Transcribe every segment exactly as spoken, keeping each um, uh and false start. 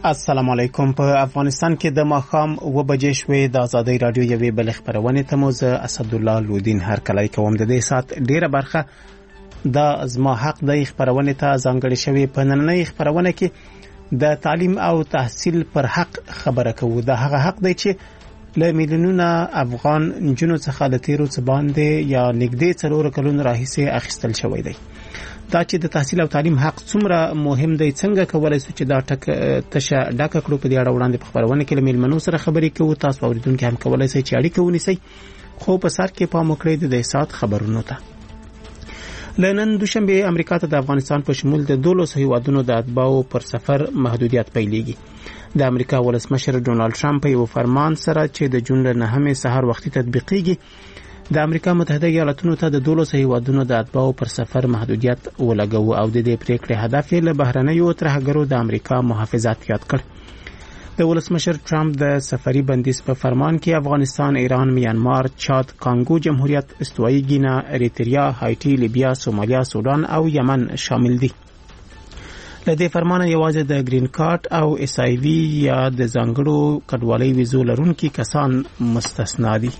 السلام علیکم. په افغانستان کې د ماښام و بجې شوې د ازادۍ رادیو یوې بل خبرونه ته مو زه اسدالله لودین هر کله کوم د دې سات ډیره برخه د زما حق د خبرونه ته ځانګړې شوې. په نننۍ خبرونه کې د تعلیم او تحصیل پر حق خبره کوو. د هغه حق دی چې له میلیونونو افغان نجونو څخه د تیرو څه باندې یا نږدې څلور کلونو راهیسې اخیستل شوی دی. دا چې د تحصیل او تعلیم حق څومره مهم دی، څنګه کولای شو چې دا ټک تشه ډاکه کړو، په دې اړه وړاندې په خبرونه کې له میلمنو سره خبرې کوو. تاسو اوریدونکو هم کولای شئ چې اړیکه ونیسئ، خو په سر کې پام وکړئ د دې سات خبرونو ته. لنن دوشنبه امریکا ته د افغانستان په شمول د دولس هیوادونو د اتباعو پر سفر محدودیت پیلېږي. د امریکا ولسمشر ډونالد ټرمپ په یو فرمان سره چې د جون له نهمې سهار وختي تطبیقېږي، د امریکا متحده ایالاتونو ته د دولس هیوادونو د اتباعو پر سفر محدودیت ولګو او د دې پریکړې هدف له بهرنیو ترهګرو د امریکا محافظت یاد کړ. د ولسمشر ټرمپ د سفري بندیز په فرمان کې افغانستان، ایران، میانمار، چاد، کانګو جمهوریت، استوایي ګینا، اریتریا، هایټي، لیبیا، سومالیا، سودان او یمن شامل دي. له دې فرمانه یوازې د گرین کارت او اس آی وی یا د ځانګړو کډوالۍ ویزو لرونکي کسان مستثنا دي.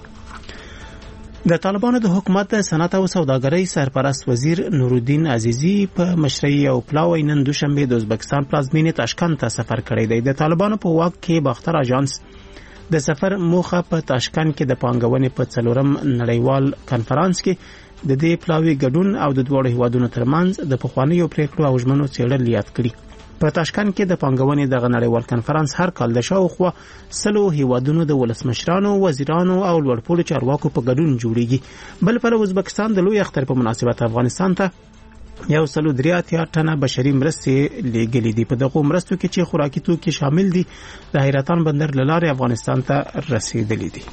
د طالبانو د حکومت صنعت او سوداګرۍ سرپرست وزیر نورالدین عزیزی په مشرۍ او پلاوی نن دوشنبه د ازبکستان پلازمینې تاشکند ته سفر کړی دی. د طالبانو په واک کې باختر اژانس د سفر موخه په تاشکند کې د پانګونې په څلورم نړیوال کنفرانس کې د دې پلاوی ګډون او د دوه هیوادونو ترمنځ د پخوانیو پریکړو او ژمنو څېړل یاد کړي. په تاشکند کې د پانګونې د نړیوال کنفرانس هر کال د شاوخوا سلو هیوادونو د ولسمشرانو، وزیرانو او لوړپوړو چارواکو په ګډون جوړیږي. بل په ازبکستان د لوی اختر په مناسبت افغانستان ته یو سلو درې اتیا ټنه بشري مرستې لیږلې دي. په دغه مرستو کې چې خوراکي توکي شامل دي، د حیرتان بندر له لارې افغانستان ته رسیدلې دي.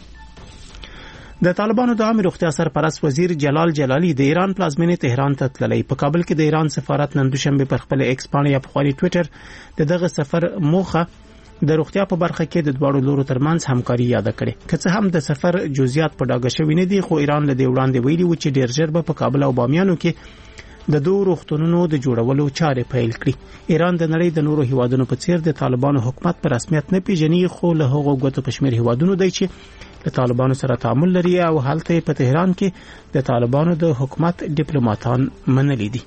د طالبانو د عامه روغتیا سرپرست وزیر جلال جلالی د ایران پلازمینې تهران ته تللی. په کابل کې د ایران سفارت نن دوشنبه پر خپل ایکس باندې یا په خپل ټوئیټر د دغه سفر موخه د روغتیا په برخه کې د دوه لورو ترمنځ همکاري یاد کړي. که څه هم د سفر جزئیات په ډاګه شوی نه دي، خو ایران له دې وړاندې ویلي و چې ډیر ژر به په کابل او بامیانو کې د دوه روغتونونو د جوړولو چارې پیل کړي. ایران د نړۍ د نورو هیوادونو په څیر د طالبانو حکومت په رسمیت نه پیژني، خو له هغو ګوتو په شمیر هیوادونو دی چې د طالبانو سره تعامل لري او حالته په تهران کې د طالبانو د حکومت ډیپلوماټان منلي دي.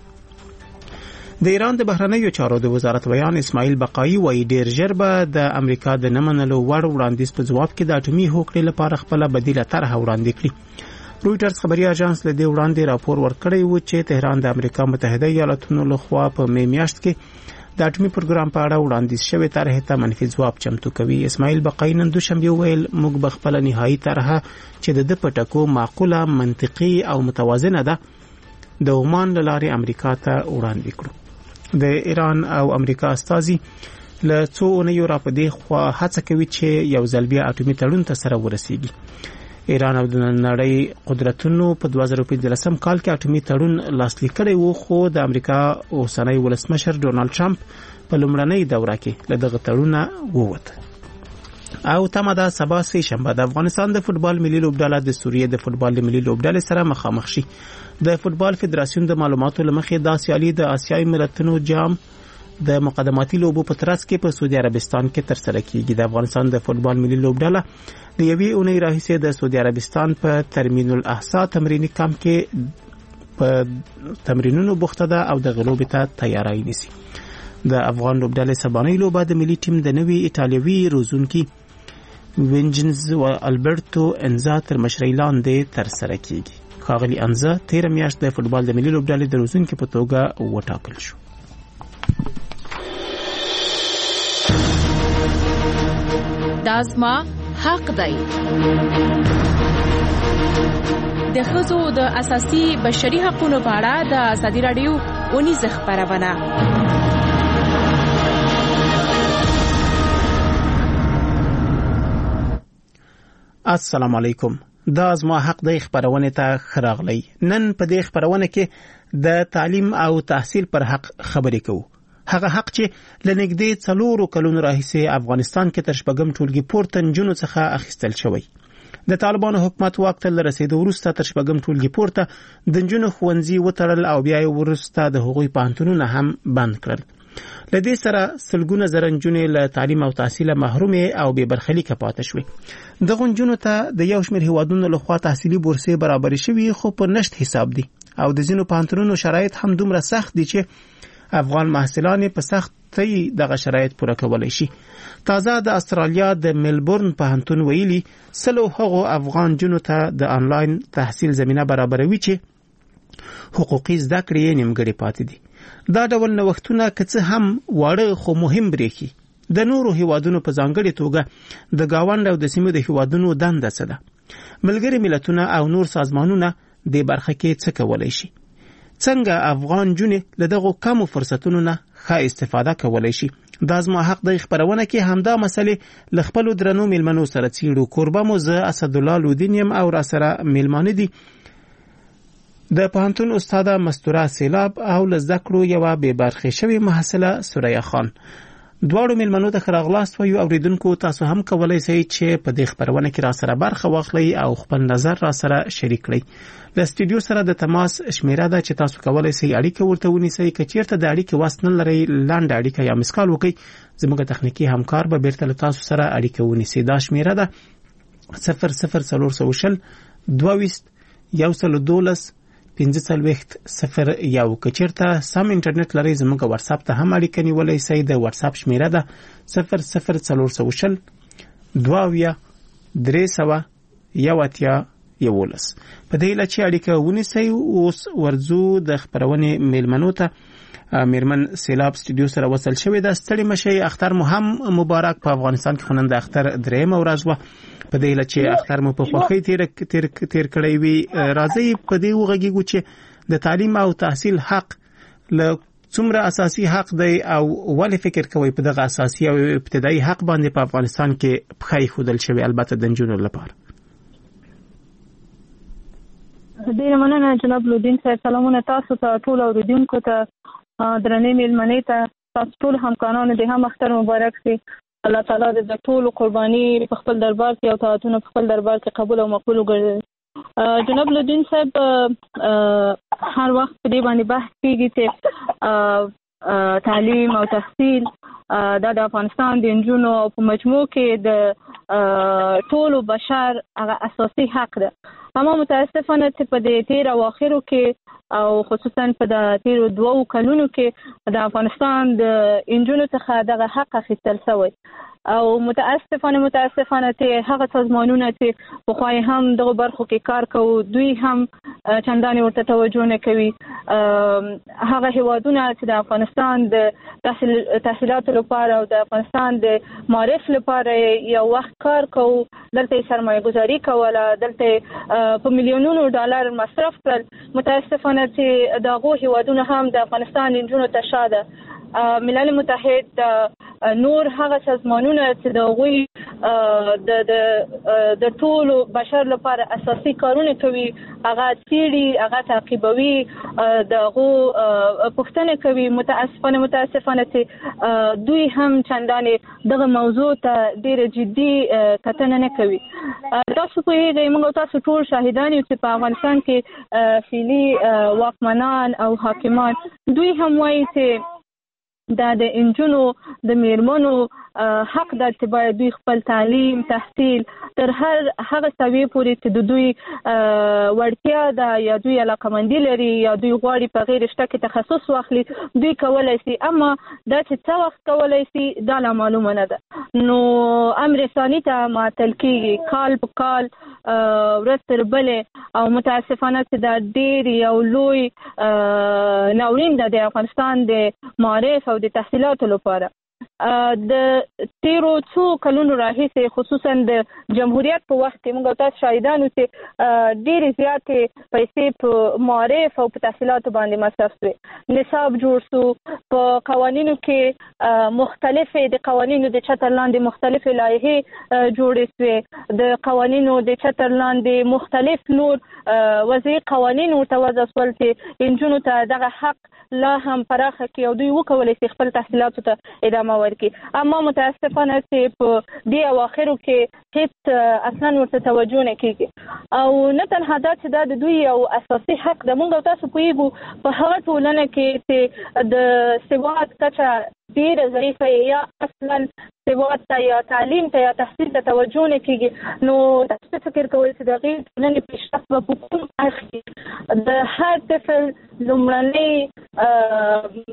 د ایران د بهرنیو چارو د وزارت بیان اسماعیل بقایي وایي ډیر ژر به د امریکا د نه منلو وړ وړاندیز په ځواب کې د اټومي هوکړې لپاره خپل بدیله طرحه وړاندې کړي. رویټرز خبري اژانس له دې وړاندې راپور ورکړی و چې تهران د امریکا متحده ایالاتونو لخوا په می میاشت کې د اټومي پروګرام په اړه وړاندیز شوی طرحه ته منفي ځواب چمتو کوي. اسماعیل بقایي نن دوشنبه ویل موږ به خپل نهایی طرحه چې د پټکو معقوله، منطقي او متوازنه ده د عمان لارې امریکا ته وړاندې کړو. د ایران او امریکا استازي له څو اونیو را پدې خوا هڅه کوي چې یو ځل بیا اټومي تړون ته سره ورسیږي. ایران او د نړۍ قدرتونو په دوه زره پنځلسم کال کې اټومي تړون لاسلیک کړی و، خو د امریکا اوسنی ولسمشر ډونالد ټرمپ په لومړنۍ دوره کې له دغه تړونه ووت. او تمه ده سبا سه شنبه د افغانستان د فوتبال ملي لوبډله د سوریې د فوتبال ملي لوبډلې سره مخامخ شي. د فوتبال فدراسیون د معلوماتو لمخې د سیالي د آسیایي ملتونو جام د مقدماتي لوبو په ترڅ کې په سعودي عربستان کې ترسره کیږي. د افغانستان د فوتبال ملي لوبډله د یوې اونۍ راهیسې د سعودي عربستان په ترمین الاحسا تمرینی کمپ کې په تمرینونو بوخته ده او د غلوب ته تیاری نیسي. د افغان لوبډلې سبانۍ لوبه د ملي ټیم د نوي ایټالوي روزونکي وینجنز و البرتو انزا تر مشرۍ لاندې ترسره کیږي. ښاغلي انزا تیر میاشت د فوتبال د ملي لوبډلې د روزونکي په توګه وټاکل شو. دا زما حق دی. د ښځو د اساسي بشري حقوقو په اړه د ازادي رادیو اونیزه خبرونه. السلام علیکم. دا زما حق دی خبرونه ته خراغلی. نن په دې خبرونه کې د تعلیم او تحصیل پر حق خبرې کوو. هغه حق چې لنګدې څلورو کلونو راهیسې افغانستان کې تر شپږم ټولګي پورته نجونو څخه اخیستل شوی. د طالبانو حکومت واک ته رسیدو وروسته تر شپږم ټولګي پورته د نجونو ښوونځي وتړل او بیا وروسته د هغوی پوهنتونونه هم بند کړل. لدې سره سلګونه زره نجونې له تعلیم او تحصیل محرومې او بې برخلیکه پاتې شوې. دغه نجونو ته د یو شمېر هیوادونو لخوا تحصیلي بورسې برابرې شوې خو په نشت حساب دي او د ځینو پوهنتونونو شرایط هم دومره سخت دي چې افغان محصلان په سختۍ دغه شرایط پوره کولی شي. تازه د استرالیا د ملبورن پوهنتون ویلي سلو هغو افغان جنو ته د آنلاین تحصیل زمینه برابروي چې حقوقي زده کړې نیمګړې پاتې دي. دا ډول نوښتونه که څه هم واړه خو مهم برېښي. د نورو هیوادونو په ځانګړې توګه د گاونډ او د سیمې د هیوادونو دنده څه ده؟ ملګري ملتونه او نور سازمانونه د برخه کې څه کولای شي؟ څنګه افغان جنې له دغو کمو فرصتونو نه ښه استفاده کولای شي؟ دا زما حق دی خبرونه کې همدا مسلې له خپلو درنو میلمنو سره څیړو. کوربه مو زه اسدالله لودین یم او را سره میلمانه دي د پوهنتون استاده مستوره سیلاب او له زده کړو یوه بې برخې شوې محصله سوریه خان. دواړو میلمنو ته ښه راغلاست وایو. اوریدونکو تاسو هم کولی شئ چې په دې خبرونه کې را سره برخه واخلئ او خپل نظر را سره شریک کړئ. له سټوډیو سره د تماس شمیره ده چې تاسو کولی شئ اړیکه ورته ونیسئ. که چیرته د اړیکې وس نه لرئ لنډه اړیکه یا مسکال وکړئ. زموږ تخنیکي همکار به بیرته له تاسو سره اړیکه ونیسي. دا شمیره ده صفر صفر څلور سوه شل دوه ویشت یو سل دولس پنځه څلوېښت صفر یو. که چیرته سم انټرنیټ لرئ زموږ واتساپ ته هم اړیکه نیولی شئ. د واتساپ شمیره ده صفر صفر څلور سوه شل دوه اویا درې سوه یو اتیا یولس. په دې هیله چې اړیکه ونیسئ. اوس ورځو د خپرونې میلمنو ته. میرمن سیلاب سټوډیو سره وصل شوې ده. ستړي مشئ. اختر مو هم مبارک. په افغانستان کې خو نن د اختر درېیمه ورځ وه. په دې هیله چې اختر مو په خوښۍ تیر تیر تیر کړی وي. راځئ په دې وغږیږو چې د تعلیم او تحصیل حق له څومره اساسي حق دی او ولې فکر کوئ په دغه اساسي او ابتدایي حق باندې په افغانستان کې پښه ایښودل شوې، البته د نجونو لپاره؟ ډېره مننه جناب لودین صاحب. سلامونه تاسو ته ټول اوریدونکو ته، درنې میلمنې ته، تاسو ټول همکارانو دې هم اختر مبارک سي. الله تعالی دې د ټولو قرباني په خپل دربار کې او طاعتونه په خپل دربار کې قبول او مقبول وګرځي. جناب لودین صاحب هر وخت په دې باندې بحث کېږي چې تعلیم او تحصیل دا د افغانستان د نجونو په مجموع کې د ټولو بشر هغه اساسي حق ده. اما متاسفانه چې په دې تیر اواخرو کې او خصوصا په د تیرو دوو کلونو کې د افغانستان د نجونو څخه دغه حق اخیستل شوی او متاسفانه متاسفانه چې هغه سازمانونه چې پخوای هم دغه برخو کې کار کوي دوی هم چندانې ورته توجه نه کوي. هغه هیوادونه چې د افغانستان د تحصیل تحصیلاتو لپاره او د افغانستان د معرف لپاره یو وخت کار کوي، دلته سرمایه گذاري کوله، دلته په میلیونونو ډالر مصرف کړل. متاسفانه چې دغه هیوادونه هم د افغانستان نجونو ته شاده. ملل متحد نور هغه سازمانونه چې د غوي د د د ټولو بشر لپاره اساسي کارونه کوي، هغه تیری هغه تعقیبوي، دغه پښتنه کوي. متاسفانه متاسفانه چې دوی هم چندانې دغه موضوع ته ډیره جدي کتنه نه کوي. تاسو په دې موږ تاسو ټول شاهدان یو چې په افغانستان کې فعلي واکمنان او حاکمان دوی هم وایي چې دا د انجونو د میرمنو حق ده چې باید دوی خپل تعلیم تحصیل تر هر هغه سویې پورې چې د دوی وړتیا ده یا دوی علاقمندي لري یا دوی غواړي په غیر شته کې تخصص واخلي دوی کولی شي. اما دا چې څه وخت کولی شي دا لا معلومه نه ده. نو امر ثاني ته معطل کېږي کال په کال ورځ تر بلې او متاسفانه چې دا ډېر یو لوی ناورین ده د افغانستان د معارف او د تحصیلاتو لپاره. د تیرو څو کلونو راهیسې خصوصا د جمهوریت په وخت کې موږ تاسو شاهدان یو چې ډېرې زیاتې پیسې په معارف او په تحصیلاتو باندې مصرف شوې. نصاب جوړ شو، په قوانینو کې مختلفې د قوانینو د چتر لاندې مختلفې لایحې جوړې شوې، د قوانینو د چتر لاندې مختلف نور وضعي قوانین ورته وضع شول چې نجونو ته دغه حق لا هم پراخه کړي او دوی وکولی شي خپل تحصیلاتو ته ادامه ادامه ورکړي. اما متاسفانه چې په دې اواخرو کې هیڅ اصلا ورته توجه نه کیږي او نه تنها دا چې دا د دوی یو اساسي حق د موږ او تاسو پوهیږو په هغه ټولنه کې چې د سواد کچه ډېره ضعیفه یا اصلا سواد ته یا تعلیم ته یا تحصیل ته توجه نه کیږي نو تاسو فکر کوئ چې د هغې ټولنې پیشرفت به په کوم اړخ کې د هر طفل لومړنۍ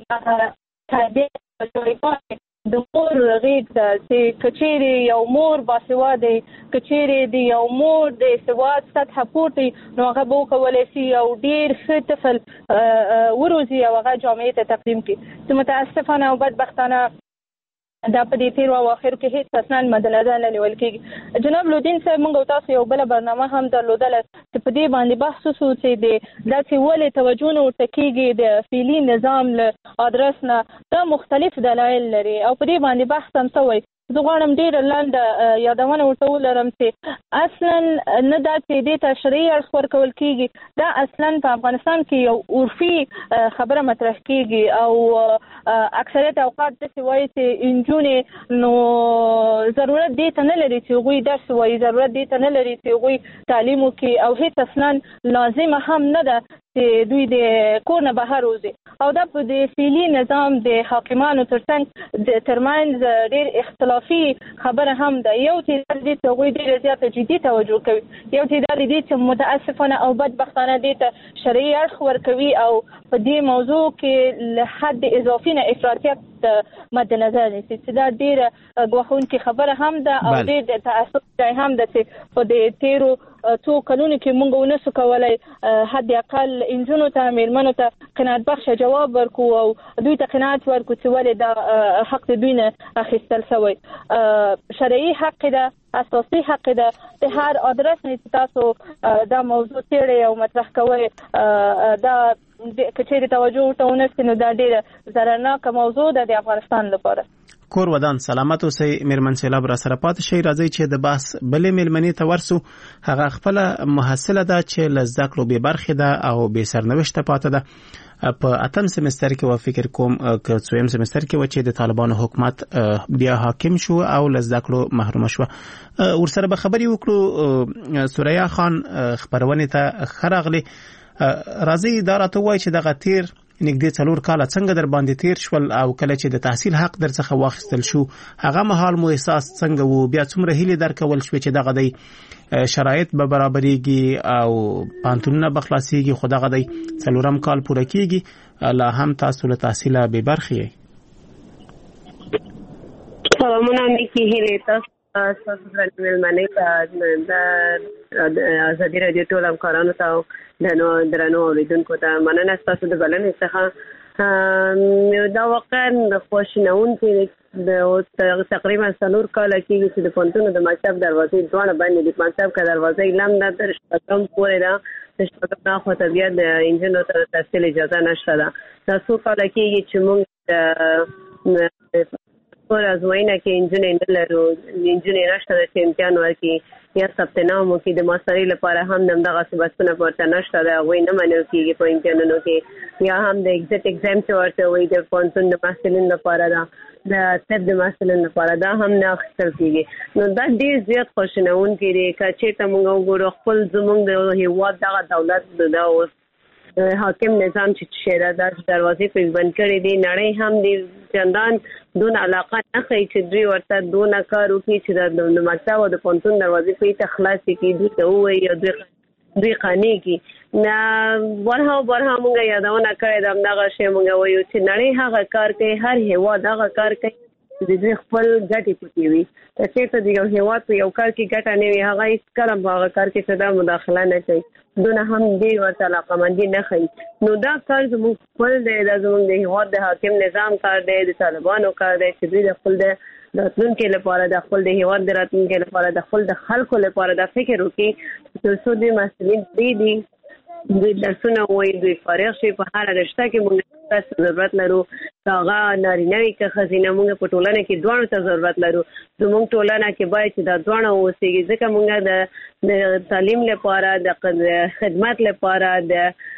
تربیه د مور غېږ ته چې کچېرې یو مور باسواده کچېرې د یو مور د سواد سطحه پورته نو هغه به وکولی شي یو ډېر ښه طفل وروزي او هغه جامعې ته تقدیم کړي. چې متاسفانه او بدبختانه دا په دې تیرو اواخرو کې هیڅ اصلا مدنظر نه نیول کېږي. جناب لودین صاحب موږ او تاسو یو بله برنامه هم درلودله چې په دې باندې بحث وشو چې د داسې ولې توجه نه ورته کېږي د فعلي نظام له ادرس نه دا مختلف دلایل لري او په دې باندې بحث هم شوی. زه غواړم ډېره لنډه یادونه ورته ولرم چې اصلا نه دا چې دې ته شرعي اړخ ورکول کېږي دا اصلا په افغانستان کې یو عرفي خبره مطرح کېږي او اکثریت اوقات داسې وایي چې نجونې نو ضرورت دې ته نه لري چې هغوی درس ووایي ضرورت دې ته نه لري چې هغوی تعلیم وکړي او هېڅ اصلا لازمه هم نه ده چې دوی د کور نه بهر وځي او دا په د فعلي نظام د حاکمانو ترڅنګ د ترمنځ ډېر اختلافي خبره هم ده. یو تعداد دې ته هغوی ډېره زیاته جدي توجه کوي یو تعداد دې چې متاسفانه او بدبختانه دې ته شرعي اړخ ورکوي او په دې موضوع کې له حد اضافي نه افراطیت مد نظر نیسي چې دا ډېره ګواښونکې خبره هم ده او ډېر د تعصب ځای هم ده چې په د تېرو څو کلونو کې موږ ونسو کولی حد اقل نجونو ته مېرمنو ته قناعت بخشه جواب ورکو او دوی ته قناعت ورکو چې ولې دا حق د دوی نه اخیستل شوی. شرعي حق ده اساسي حق ده د هر ادرس نه چې تاسو دا موضوع څېړئ او مطرح کوئ دا کچېرې توجه ورته ونه شي نو دا ډېره ضررناکه موضوع ده د افغانستان لپاره. کور ودان سلامت اوسئ. میرمن سیلاب را سره پاتې شئ. راځئ چې د بحث بلې میلمنې ته ورسو. هغه خپله محصله ده چې له زده کړو بې برخې ده او بې سرنوشته پاتې ده. په اتم سمستر کې و فکر کوم که څویم سمستر کې و چې د طالبانو حکومت بیا حاکم شو او له زده کړو محروم شو. ورسره به خبرې وکړو. سوریا خان خپرونې ته ښه راغلې. راځئ دا راته ووایئ چې دغه تیر نږدې څلور کاله څنګه در باندې تیر شول او کله چې د تحصیل حق در څخه واخیستل شو هغه مهال مو احساس څنګه وو؟ بیا څومره هیلې درکول شوې چې دغه دی شرایط به برابرېږي او پوهنتونونه به خلاصېږي خو دغه دی څلورم کال پوره کېږي لا هم تاسو له تحصیله بې برخې یئ؟ سلامونه نیکې هیلې تاسو ستاسو درنې مېلمنې ته د ازادي راډیو ټولو همکارانو ته د درنو اورېدونکو ته مننه ستاسو د بلنې څخه. دا واقعا خواشینونکې د تقریبا څلور کاله کېږي چې د پوهنتون د مکتب دروازې دواړه بندې دي. مکتب که دروازه یې لم ده تر شپږم پورې ده. د شپږم نه خواته بیا د نجونو ته د تحصیل اجازه نشته ده. دا څو کاله کېږي چې موږ پر ازموینه کې نجونې نه لرو. نجونې نشته ده چې امتحان ورکړي یا ثبت نام وکړي. د ماسترۍ لپاره هم همدغسې بسونه ورته نشته ده. هغوی نه منل کېږي په امتحانونو کې. یا هم د ایګزټ اګزام چې ورته وایي د پوهنتون د محصلینو لپاره ده د طب د محصلینو لپاره دا هم نه اخیستل کېږي. نو دا ډېر زیات خواشینونکی دی. که چېرته موږ وګورو خپل زموږ د هېواد دغه دولت دا اوس حاکم نظام چې شیره دا دروازې پرې بند کړې دي نړۍ هم دې چندان دون علاقه نه ښایي چې دوی ورته دونه کار وکړي چې د مکتب او د پوهنتون دروازې پرې ته خلاصې کړي دوی ته ووایي او دوی دوی قانع کړي. نه برها برها مونږ یادونه کړې ده همدغه شی مونږ وایو چې نړۍ هغه کار کوي هر هېواد هغه کار کوي د دوی خپل ګټې پکې وي. که چېرته د یو هېواد په یو کار کې ګټه نه وي هغه هېڅکله په هغه کار کې څه دا مداخله نه کوي. دونه هم ډېر ورته علاقمندي نه ښیي. نو دا کار زموږ خپل دی. دا زموږ د هېواد د حاکم نظام کار دی د طالبانو کار دی چې دوی د خپل د راتلونکي لپاره د خپل د هېواد د راتلونکي لپاره د خپل د خلکو لپاره دا فکر وکړي تر څو دوی محصلین دوی دي دوی درسونه وایي دوی فارغ شي. په هره رشته کې موږ تاسو ضرورت لرو. که هغه نارینه وي که ښځینه موږ په ټولنه کې دواړو ته ضرورت لرو. زموږ ټولنه کې باید چې دا دواړه واوسېږي ځکه موږ د د تعلیم لپاره د خدمت لپاره د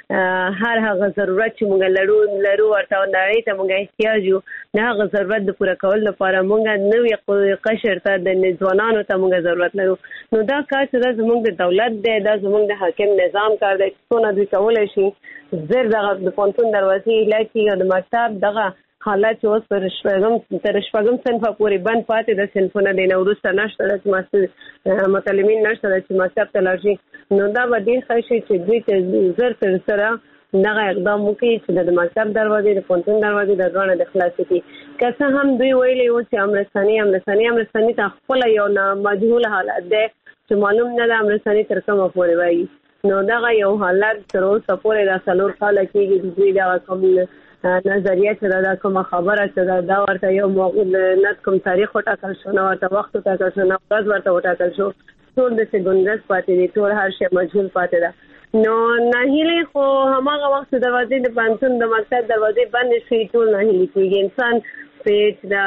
هر هغه ضرورت چې موږ لرو لرو ورته نړۍ ته موږ احتیاج یو نه هغه ضرورت د پوره کول لپاره موږ نوې قشر ته د ځوانانو ته موږ ضرورت لرو. نو دا کار چې زموږ د دولت دی دا زموږ د حاکم نظام کار دی چې څونه دوی کولی شي زر دغه د پوهنتون دروازې ایله کړي او د مکتب دغه حالات چې اوس پر شپږم تر شپږم صنفه پورې بند پاتې د صنفونه دی نه وروسته نشته چې متعلمین نشته چې مکتب ته لاړ شي. نو دا به ډېر ښه شي چې دوی ته زر تر سره دغه اقدام وکړي چې د مکتب دروازې د پوهنتون دروازې د دواړه د خلاصې کړي. که څه هم دوی ویلي وو چې امرستاني امرستاني امرستاني ته خپله یو نامجهول حالت دی چې معلوم نه ده امرستاني تر کومه پورې وایي. نو دغه یو حالت تر اوسه پورې دا څلور کاله کېږي د دوی دغه کوم نظریه چې دا کومه خبره چې دا ورته یو نه کوم تاریخ وټاکل شو نه ورته وخت وټاکل شو نه ورځ ورته وټاکل شو ټول داسې ګونګس پاتې دي ټول هر شی مجهول پاتې ده. نو ناهیلي خو هماغه وخت دروازې د پوهنتون د مکتب دروازې بندې شي ټول ناهیلي کېږي. انسان پېچ د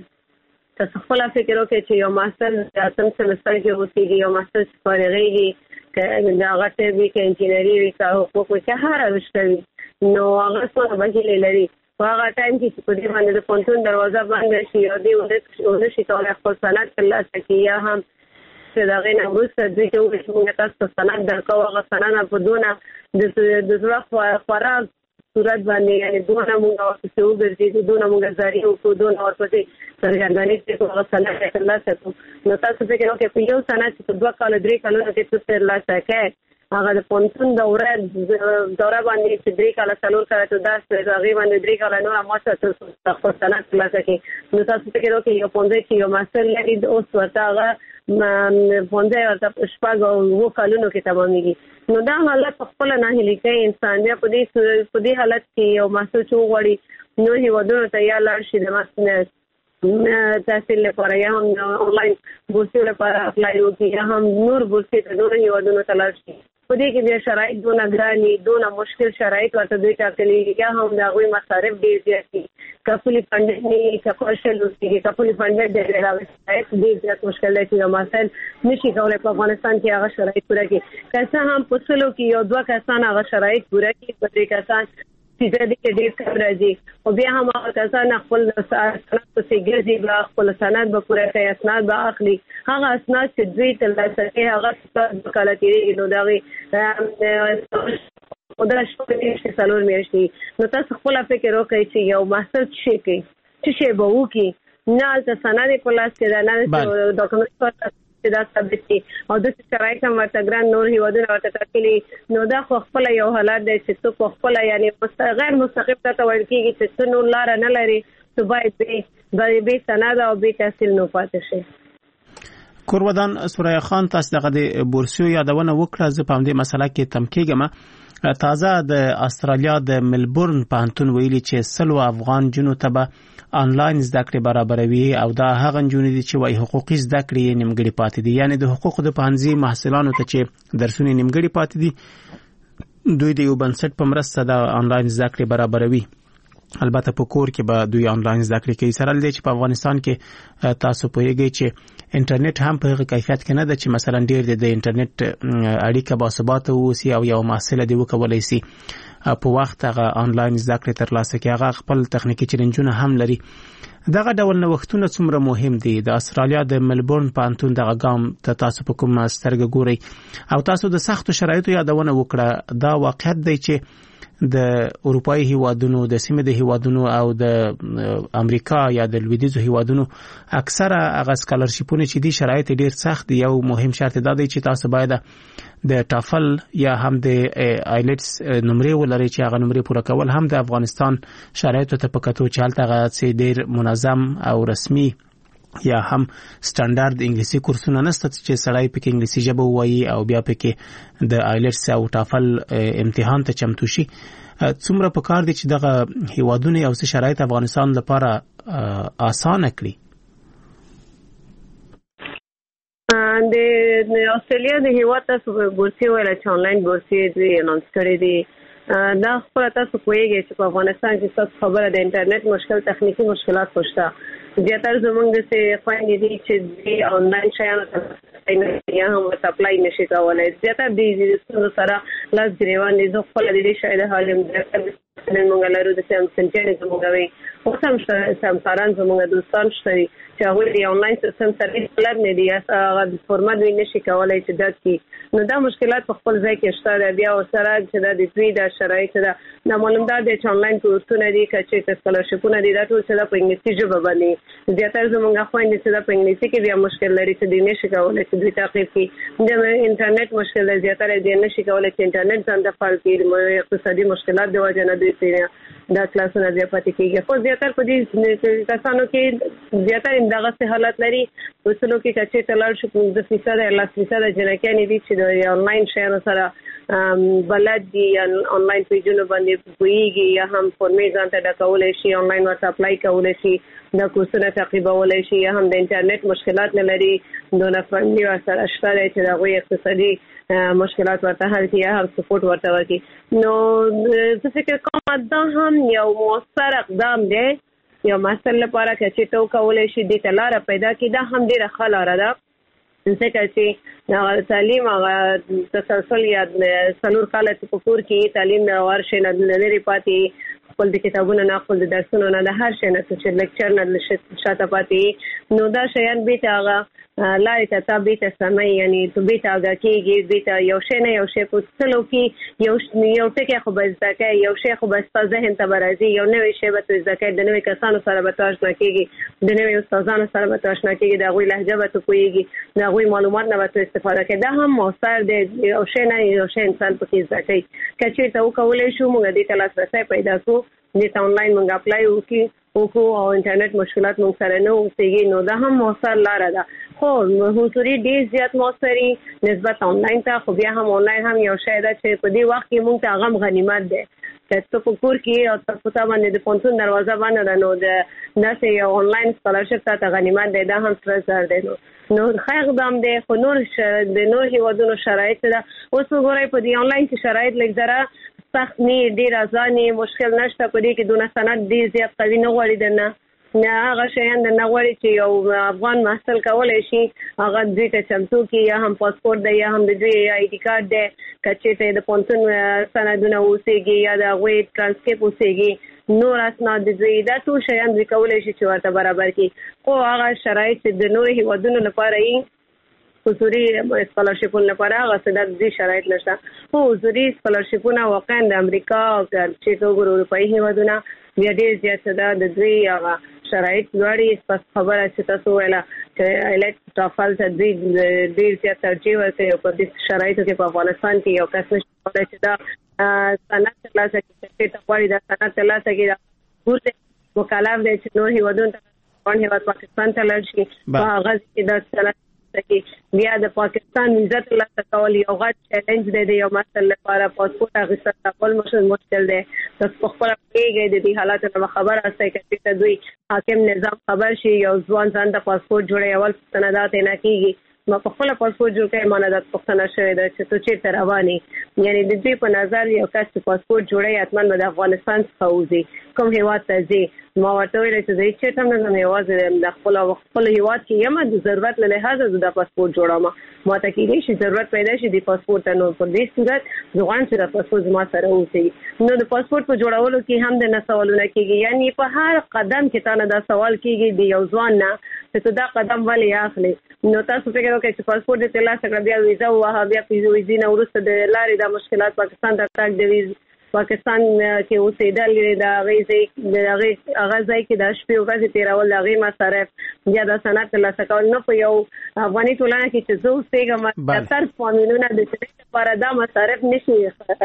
تاسو خپل فکر وکړئ چې یو ماستر د اتم سمستر کې اوسېږي یو ماستر چې فارغېږي که هغه طب وي که انجینري وي که حقوق وي که هر رشته وي نو هغه څونه به هیلې لري په هغه ټایم کې چې په دې باندې د پوهنتون دروازه بنده شي او دوی ونه شي کولی خپل سند ترلاسه کړي یا هم چې د هغې نه وروسته دوی ته ووایي چې موږ تاسو ته سند درکوو هغه سند په دونه د زړه خوراک صورت باندې یعنې دونه موږ ورپسې وګرځېږو دونه موږ زاري وکړو دونه ورپسې سرګرداني کړو هغه سند یې ترلاسه کړو. نو تاسو فکر وکړئ په یو سند چې په دوه کاله درې کالونو کې څه ترلاسه کړئ هغه د پوهنتون دوره دوره باندې چې درې کاله څلور کاله ته درس هغې باندې درې کاله نور ماسټر خپل سند ترلاسه کړي. نو تاسو فکر وکړئ یو پوهنځی چې یو ماسټر لري اوس ورته هغه پوهنځی ورته شپږ او اووه کالونو کې تمامېږي. نو دا حالت په خپله ناهیلي کوي انسان. بیا په دې په دې حالت کې یو ماسټر چې وغواړي نور هېوادونو ته یا لاړ شي د تحصیل لپاره یا هم آنلاین بورسیو لپاره اپلای وکړي یا هم نور بورسي ته نورو هېوادونو ته لاړ شي. په دې کې بیا شرایط دونه ګران وي دونه مشکل شرایط ورته دوی ټاکلي یا هم د هغوی مصارف ډېر زیات دي که فولي فنډډ نه وي که پارشل اوسېږي که فولي فنډډ دی د هغې شرایط ډېر زیات مشکل دی چې یو محصل نشي کولی په افغانستان کې هغه شرایط پوره کړي. که څه هم په سلو کې یو دوه کسان هغه شرایط پوره کړي په درې کسان فیصدي کې ډېر کم راځي خو بیا هم هغه کسان خپل سند پسې ګرځي به خپل سند به پوره کوي اسناد به اخلي هغه اسناد چې دوی ترلاسه کوي هغه دوه کاله تېرېږي نو د هغې دا شپږ میاشتې څلور میاشتې. نو تاسو خپله فکر وکړئ چې یو محصل څه شی کوي څه شی به وکړي نه هلته سند یې په لاس کې ده نه ډاکومنټ دا ثابت دي او د شرایط هم ورته ګران نور هېوادونه ورته ټاکلي. نو دا خو خپله یو حالت دی چې څوک په خپله یعنې غیر مستقیم ته ویل کېږي چې څه نور لاره نه لري څه باید بې سنده او بې تحصیل نو پاتې شي. کورودان سوریا خان تاسو دغه د بورسیو یادونه وکړه. زه په همدې مسله کې تم کېږم. تازه د استرالیا د ملبورن پوهنتون ویلي چې سلو افغان جنو ته به آنلاین زده کړې برابروي او دا هغه نجونې دي چې وايي حقوقي زده کړې نیمګړې پاتې دي یعنی د حقوقو د پوهنځي محصلانو ته چې درسونه نیمګړې پاتې دي دوی د یو بنسټ په مرسته د آنلاین زده کړې برابروي. البته په کور کې به دوی آنلاین زده کړې کوي. سره لدې چې په افغانستان کې تاسو پوهیږئ چې انټرنیټ هم په هغه کیفیت کې نه ده چې مثلا ډیر د انټرنیټ اړیکه باثباته ووسي او یو محصل دی وکولای شي په وخت هغه آنلاین زده کړې ترلاسه کړي. هغه خپل تخنیکی چیلنجونه هم لري. دغه ډول نوښتونه څومره مهم دي؟ د استرالیا د ملبورن پوهنتون دغه ګام ته تاسو په کومه سترګه ګورئ او تاسو د سختو شرایطو یادونه وکړه. دا واقعیت دی چې د اروپایي هیوادونو د سیمې د هیوادونو او د امریکا یا د لویدیځو هیوادونو اکثره هغه سکالرشیپونه چې دي شرایط ډیر سخت دي. یو مهم شرط دا دی چې تاسو باید د ټافل یا هم د آیلټس نمرې ولرئ چې هغه نمرې پوره کول هم د افغانستان شرایطو ته په کتو چې هلته هغه ډیر منظم او رسمي یا هم سټانډارد انګلیسي کورسونه نشته چې سړی پکې انګلیسي ژبه وایي او بیا پکې د آیلټس او ټافل امتحان ته چمتو شي. څومره پکار دي چې دغه هیوادونه او شرایط افغانستان لپاره آسانه کړي؟ د استرالیا د هیواد تاسو بورسي ویل چې آنلاین بورسي دوی اناونس کړی دي. دا خپل تاسو کویږي چې په افغانستان کې څه خبره د انټرنیټ مشکل تخنیکی مشکلات پوښتا زیاتره زمونږ د څه خويندې دي چې د آنلاین شیانو یا هم سپلای نشي کولای. زیاتره د سره لاس ګریوان دي. زه خپل د دې شاید حالم نن موږ لرو د سم سنټینګ زموږ وي او سم سم ساران زموږ دوستان شته چې هغه د آنلاین سیستم سرویس پلان نه دی هغه فورمات ویني شي کولای چې دا کی نو دا مشکلات په خپل ځای کې شته. بیا سره چې د دوی د شرایط دا د معلومات د آنلاین کورسونه دي چې سکالرشپونه دي دا ټول څه په انګلیسي ژبه باندې زیاتره زموږ خويندې چې په انګلیسي کې بیا مشکل لري چې د نشي کولای چې دوی تعقیب کړي. د انټرنیټ مشکل زیاتره د نشي کولای چې انټرنیټ څنګه فعال کړي. اقتصادي مشکلات د وجه نه دوی دا کلاسونه بیا پاتې کېږي. خو زیاتره په دې کسانو کې زیاتره دغه څه حالت لري وسلو کې چې تلل شو د فیصد یا لاس فیصد جنکانې دي چې د آنلاین شیانو سره بلد دي یا آنلاین پیجونو باندې پوهیږي یا هم فورمې ځان ته ډکولی شي آنلاین ورته اپلای کولی شي دا کورسونه تعقیبولی شي یا هم د انټرنیټ مشکلات نه لري دونه فنډي ورسره شته دی چې د هغوی اقتصادي مشکلات ورته حل کړي یا هم سپورټ ورته ورکړي. نو زه فکر کوم دا هم یو مؤثر اقدام دی یو محصل لپاره چې تو کولای شي د تلاره پیدا کړي. دا هم ډیره ښه لاره ده ځکه چې تعلیم هغه تسلسل یا څلور کاله په کور کې تعلیم نه ورشي نه لري پاتې خپل د کتابونو نه خپل د درسونو نه د هر شي نه چې لیکچر نه شاته پاتې نو دا شیان به ته هغه لارې ته تا به ته سمې یعنی تو به ته هغه کېږي به ته یو شی نه یو شی په څلو کې یو یو ټکی خو به زده کوي یو شی خو به ستا ذهن ته به راځي یو نوی شی به تو زده کوي د نوي کسانو سره به تو اشنا کېږي د نوي استادانو سره به تو اشنا کېږي د هغوی لهجه به تو پوهېږي د هغوی معلومات نه به تو استفاده کوي. دا هم مؤثر دی یو شی نه یو شی انسان پکې زده کوي. که چېرته وکولی شو موږ دې ته لاسرسی پیدا کړو دې ته آنلاین موږ اپلای وکړي وکړو او انټرنیټ مشکلات موږ سره نه اوسېږي نو دا هم مؤثر لاره ده. خو حضوري ډېر زیات مؤثري نسبت آنلاین ته خو بیا هم آنلاین هم یو شی ده چې په دې وخت کې موږ ته هغه هم غنیمت دی چې ته په کور کې او ته په تا باندې د پوهنتون دروازه باندې ده نو د داسې یو آنلاین سکالرشپ ته غنیمت دی دا هم سره زر دی. نو نو ښه اقدام دی خو نور د نور هېوادونو شرایط ده اوس وګورئ په دې آنلاین کې شرایط لږ ذره سخت نه ډېر ازانې مشکل نشته په دې کې دونه سند ډېر زیات قوي نه غواړي درنه نه هغه شیان درنه غواړي چې یو افغان محصل کولی شي هغه دوی ته چمتو کړي یا هم پاسپورټ دی یا هم د دوی آی ډي کارت دی که چېرته د پوهنتون سندونه اوسېږي یا د هغوی ټرانسکریپ اوسېږي نور اسناد د دوی دا ټول شیان دوی کولی شي چې ورته برابر کړي. خو هغه شرایط چې د نورو هېوادونو لپاره یې حضوري سکالرشپونه لپاره هغه څه د دې شرایط نشته. خو حضوري سکالرشپونه واقعا د امریکا او چې څو اروپایي هېوادونه بیا ډېر زیات ده د دوی هغه شرایط لوړې پس خبره چې تاسو ویله چې ایلیټ ټافل ته دوی ډېر زیات ترجیح ورکوي او په دې شرایطو کې په افغانستان کې یو کس نشي کولی چې دا سند ترلاسه کړي چې ته غواړي دا سند ترلاسه کړي دا ټول مکلف دی چې نور هېوادونو ته افغان هېواد پاکستان ته لاړ شي په هغه کې دا سند بیا د پاکستان ویزا ترلاسه کول یو غټ چیلنج دی د یو محصل لپاره پاسپورټ اخیستل کول مشکل دی. تاسو په خپله پوهېږئ د دې حالاتو نه خبر هستئ که چېرته دوی حاکم نظام خبر شي یو ځوان ځان ته پاسپورټ جوړوي اول پوښتنه دا ترې نه کېږي ما په خپله پاسپورټ جوړ کړی ما نه دا پوښتنه شوې ده چې ته چېرته روان یې یعنې د دوی په نظر یو کس چې پاسپورټ جوړوي حتما به د افغانستان څخه وځي کوم هېواد ته ځي ما ورته ویلی چې زه هېڅ چېرته هم نه ځم یوازې د خپل خپل هېواد کې یم د ضرورت له لحاظه زه دا پاسپورټ جوړوم ما ته کېدای شي ضرورت پیدا شي د پاسپورټ ته نو په دې صورت زه غواړم چې دا پاسپورټ زما سره اوسي نو د پاسپورټ په جوړولو کې هم د نه سوالونه کېږي یعنې په هر قدم کې تا نه دا سوال کېږي د یو ځوان نه چې ته دا قدم ولې اخلي نو تاسو فکر وکړئ چې پاسپورټ دې ترلاسه کړه بیا ویزا ووهه بیا ویزې نه وروسته د لارې دا مشکلات پاکستان ته تګ د ویز پاکستان کې اوسېدل د هغې ځای د هغې هغه ځای کې د شپې ورځې تېرول د هغې مصارف بیا دا سند ترلاسه کول نه په یو افغاني ټولنه کې چې زه اوسېږم اکثر فامیلونه د جنۍ لپاره دا مصارف نشي